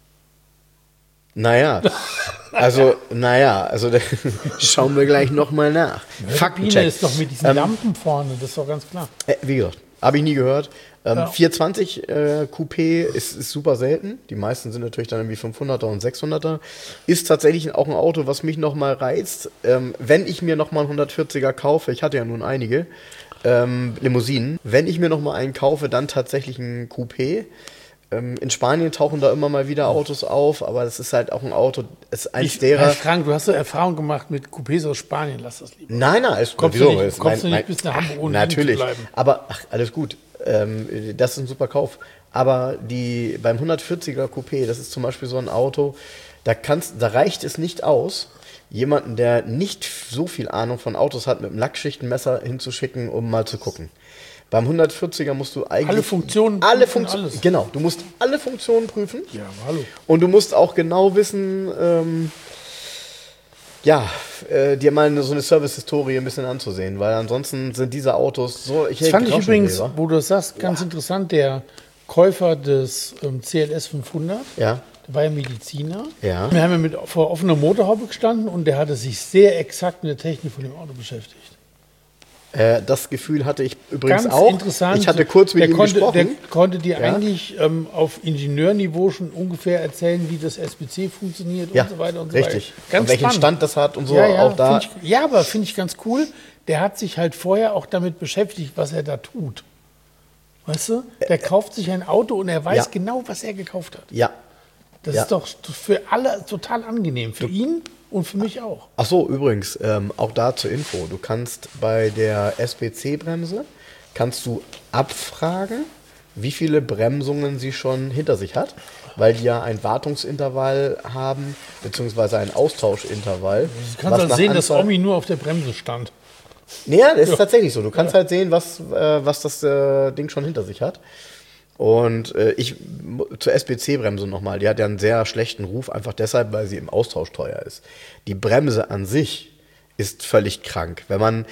A: Naja, also schauen wir gleich nochmal nach.
B: Mörderbiene
A: Faktencheck.
B: ist doch mit diesen Lampen vorne, das ist doch ganz klar.
A: Wie gesagt, habe ich nie gehört.
B: Ja.
A: 420 Coupé ist super selten. Die meisten sind natürlich dann irgendwie 500er und 600er. Ist tatsächlich auch ein Auto, was mich nochmal reizt. Wenn ich mir nochmal einen 140er kaufe, ich hatte ja nun einige Limousinen, wenn ich mir nochmal einen kaufe, dann tatsächlich ein Coupé. In Spanien tauchen da immer mal wieder Autos auf, aber das ist halt auch ein Auto, ist eins
B: Herr
A: derer.
B: Frank, du hast so Erfahrung gemacht mit Coupés aus Spanien, lass das lieber.
A: Nein, ist
B: Kommst
A: wieso?
B: du nicht,
A: Ist
B: kommst du nicht bis nach Hamburg, ohne
A: natürlich.
B: liegen zu bleiben.
A: Aber alles gut. Das ist ein super Kauf. Aber beim 140er Coupé, das ist zum Beispiel so ein Auto, da reicht es nicht aus, jemanden, der nicht so viel Ahnung von Autos hat, mit einem Lackschichtenmesser hinzuschicken, um mal zu gucken. Beim 140er musst du eigentlich
B: Alle Funktionen
A: alle
B: prüfen,
A: Funktionen,
B: alles.
A: genau, du musst alle Funktionen prüfen.
B: Ja, hallo.
A: Und du musst auch genau wissen, dir mal so eine Service-Historie ein bisschen anzusehen, weil ansonsten sind diese Autos so.
B: Das fand ich übrigens, wo du das sagst, ganz interessant. Der Käufer des CLS 500,
A: Ja.
B: der war ja Mediziner.
A: Ja.
B: Wir haben ja vor offener Motorhaube gestanden und der hatte sich sehr exakt mit der Technik von dem Auto beschäftigt.
A: Das Gefühl hatte ich übrigens
B: Ganz
A: auch.
B: interessant.
A: Ich hatte kurz mit ihm
B: Der
A: gesprochen.
B: konnte dir
A: Ja.
B: eigentlich auf Ingenieurniveau schon ungefähr erzählen, wie das SPC funktioniert
A: Ja,
B: und so weiter und so
A: richtig.
B: weiter. Ganz
A: und welchen
B: spannend.
A: Stand das hat und so.
B: Ja,
A: auch da.
B: aber finde ich ganz cool. Der hat sich halt vorher auch damit beschäftigt, was er da tut. Weißt du? Der kauft sich ein Auto und er weiß
A: Ja.
B: genau, was er gekauft hat.
A: Ja.
B: Das
A: Ja.
B: ist doch für alle total angenehm. Für ihn und für mich auch.
A: Ach so, übrigens, auch da zur Info. Du kannst bei der SBC-Bremse abfragen, wie viele Bremsungen sie schon hinter sich hat, weil die ja ein Wartungsintervall haben, beziehungsweise ein Austauschintervall.
B: Du kannst halt
A: nach
B: sehen, dass
A: Anzahl-
B: Omi nur auf der Bremse stand.
A: Ja, das ist tatsächlich so. Du kannst halt sehen, was das Ding schon hinter sich hat. Und zur SBC-Bremse nochmal, die hat ja einen sehr schlechten Ruf, einfach deshalb, weil sie im Austausch teuer ist. Die Bremse an sich ist völlig krank. Wenn man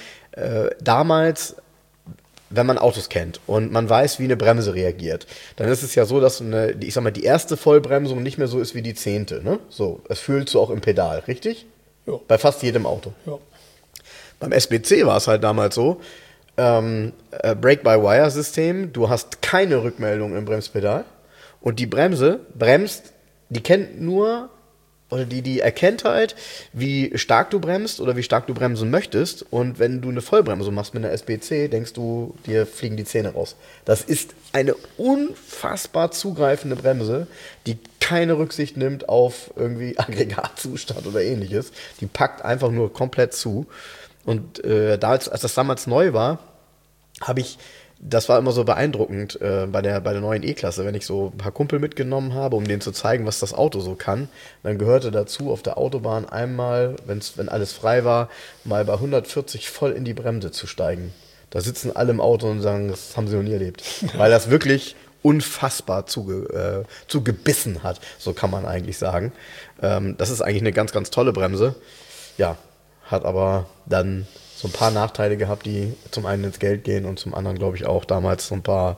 A: wenn man Autos kennt und man weiß, wie eine Bremse reagiert, dann ist es ja so, dass die erste Vollbremsung nicht mehr so ist wie die 10. Ne? So, es fühlst du auch im Pedal, richtig?
B: Ja.
A: Bei fast jedem Auto.
B: Ja.
A: Beim SBC war es halt damals so, Brake-by-Wire-System, du hast keine Rückmeldung im Bremspedal und die Bremse bremst, die kennt nur, oder die erkennt halt, wie stark du bremst oder wie stark du bremsen möchtest und wenn du eine Vollbremsung machst mit einer SBC, denkst du, dir fliegen die Zähne raus. Das ist eine unfassbar zugreifende Bremse, die keine Rücksicht nimmt auf irgendwie Aggregatzustand oder ähnliches. Die packt einfach nur komplett zu. Und als das damals neu war, das war immer so beeindruckend bei der neuen E-Klasse, wenn ich so ein paar Kumpel mitgenommen habe, um denen zu zeigen, was das Auto so kann. Dann gehörte dazu, auf der Autobahn einmal, wenn alles frei war, mal bei 140 voll in die Bremse zu steigen. Da sitzen alle im Auto und sagen, das haben sie noch nie erlebt. Weil das wirklich unfassbar zugebissen hat, so kann man eigentlich sagen. Das ist eigentlich eine ganz, ganz tolle Bremse. Ja, hat aber dann so ein paar Nachteile gehabt, die zum einen ins Geld gehen und zum anderen, glaube ich, auch damals so ein paar,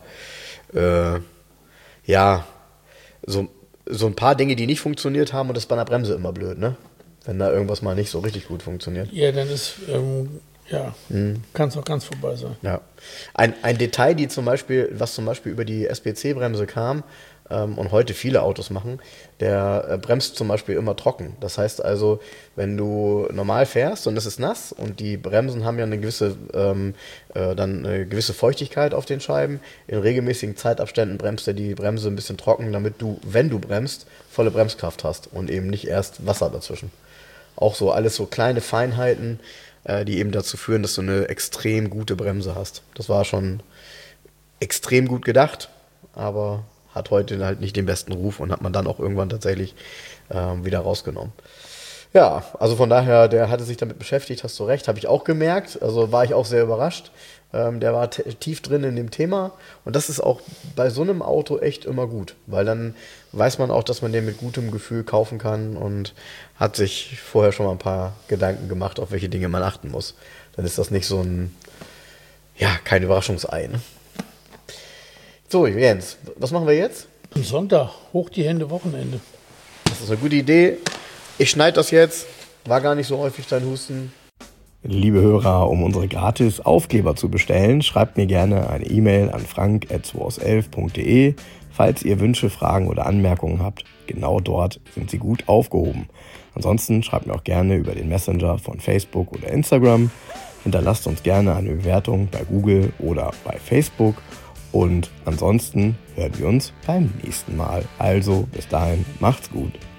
A: so ein paar Dinge, die nicht funktioniert haben, und das ist bei einer Bremse immer blöd, ne? Wenn da irgendwas mal nicht so richtig gut funktioniert.
B: Ja, dann ist, kann es auch ganz vorbei sein.
A: Ja. Ein Detail, was zum Beispiel über die SPC-Bremse kam, und heute viele Autos machen, der bremst zum Beispiel immer trocken. Das heißt also, wenn du normal fährst und es ist nass und die Bremsen haben ja eine gewisse Feuchtigkeit auf den Scheiben, in regelmäßigen Zeitabständen bremst er die Bremse ein bisschen trocken, damit du, wenn du bremst, volle Bremskraft hast und eben nicht erst Wasser dazwischen. Auch so alles so kleine Feinheiten, die eben dazu führen, dass du eine extrem gute Bremse hast. Das war schon extrem gut gedacht, aber hat heute halt nicht den besten Ruf und hat man dann auch irgendwann tatsächlich wieder rausgenommen. Ja, also von daher, der hatte sich damit beschäftigt, hast du recht, habe ich auch gemerkt, also war ich auch sehr überrascht. Der war tief drin in dem Thema und das ist auch bei so einem Auto echt immer gut, weil dann weiß man auch, dass man den mit gutem Gefühl kaufen kann und hat sich vorher schon mal ein paar Gedanken gemacht, auf welche Dinge man achten muss. Dann ist das nicht so kein Überraschungsei, ne? So, Jens, was machen wir jetzt?
B: Am Sonntag, hoch die Hände, Wochenende.
A: Das ist eine gute Idee. Ich schneide das jetzt. War gar nicht so häufig dein Husten. Liebe Hörer, um unsere gratis Aufkleber zu bestellen, schreibt mir gerne eine E-Mail an frank@2aus11.de. Falls ihr Wünsche, Fragen oder Anmerkungen habt, genau dort sind sie gut aufgehoben. Ansonsten schreibt mir auch gerne über den Messenger von Facebook oder Instagram. Hinterlasst uns gerne eine Bewertung bei Google oder bei Facebook. Und ansonsten hören wir uns beim nächsten Mal. Also bis dahin, macht's gut.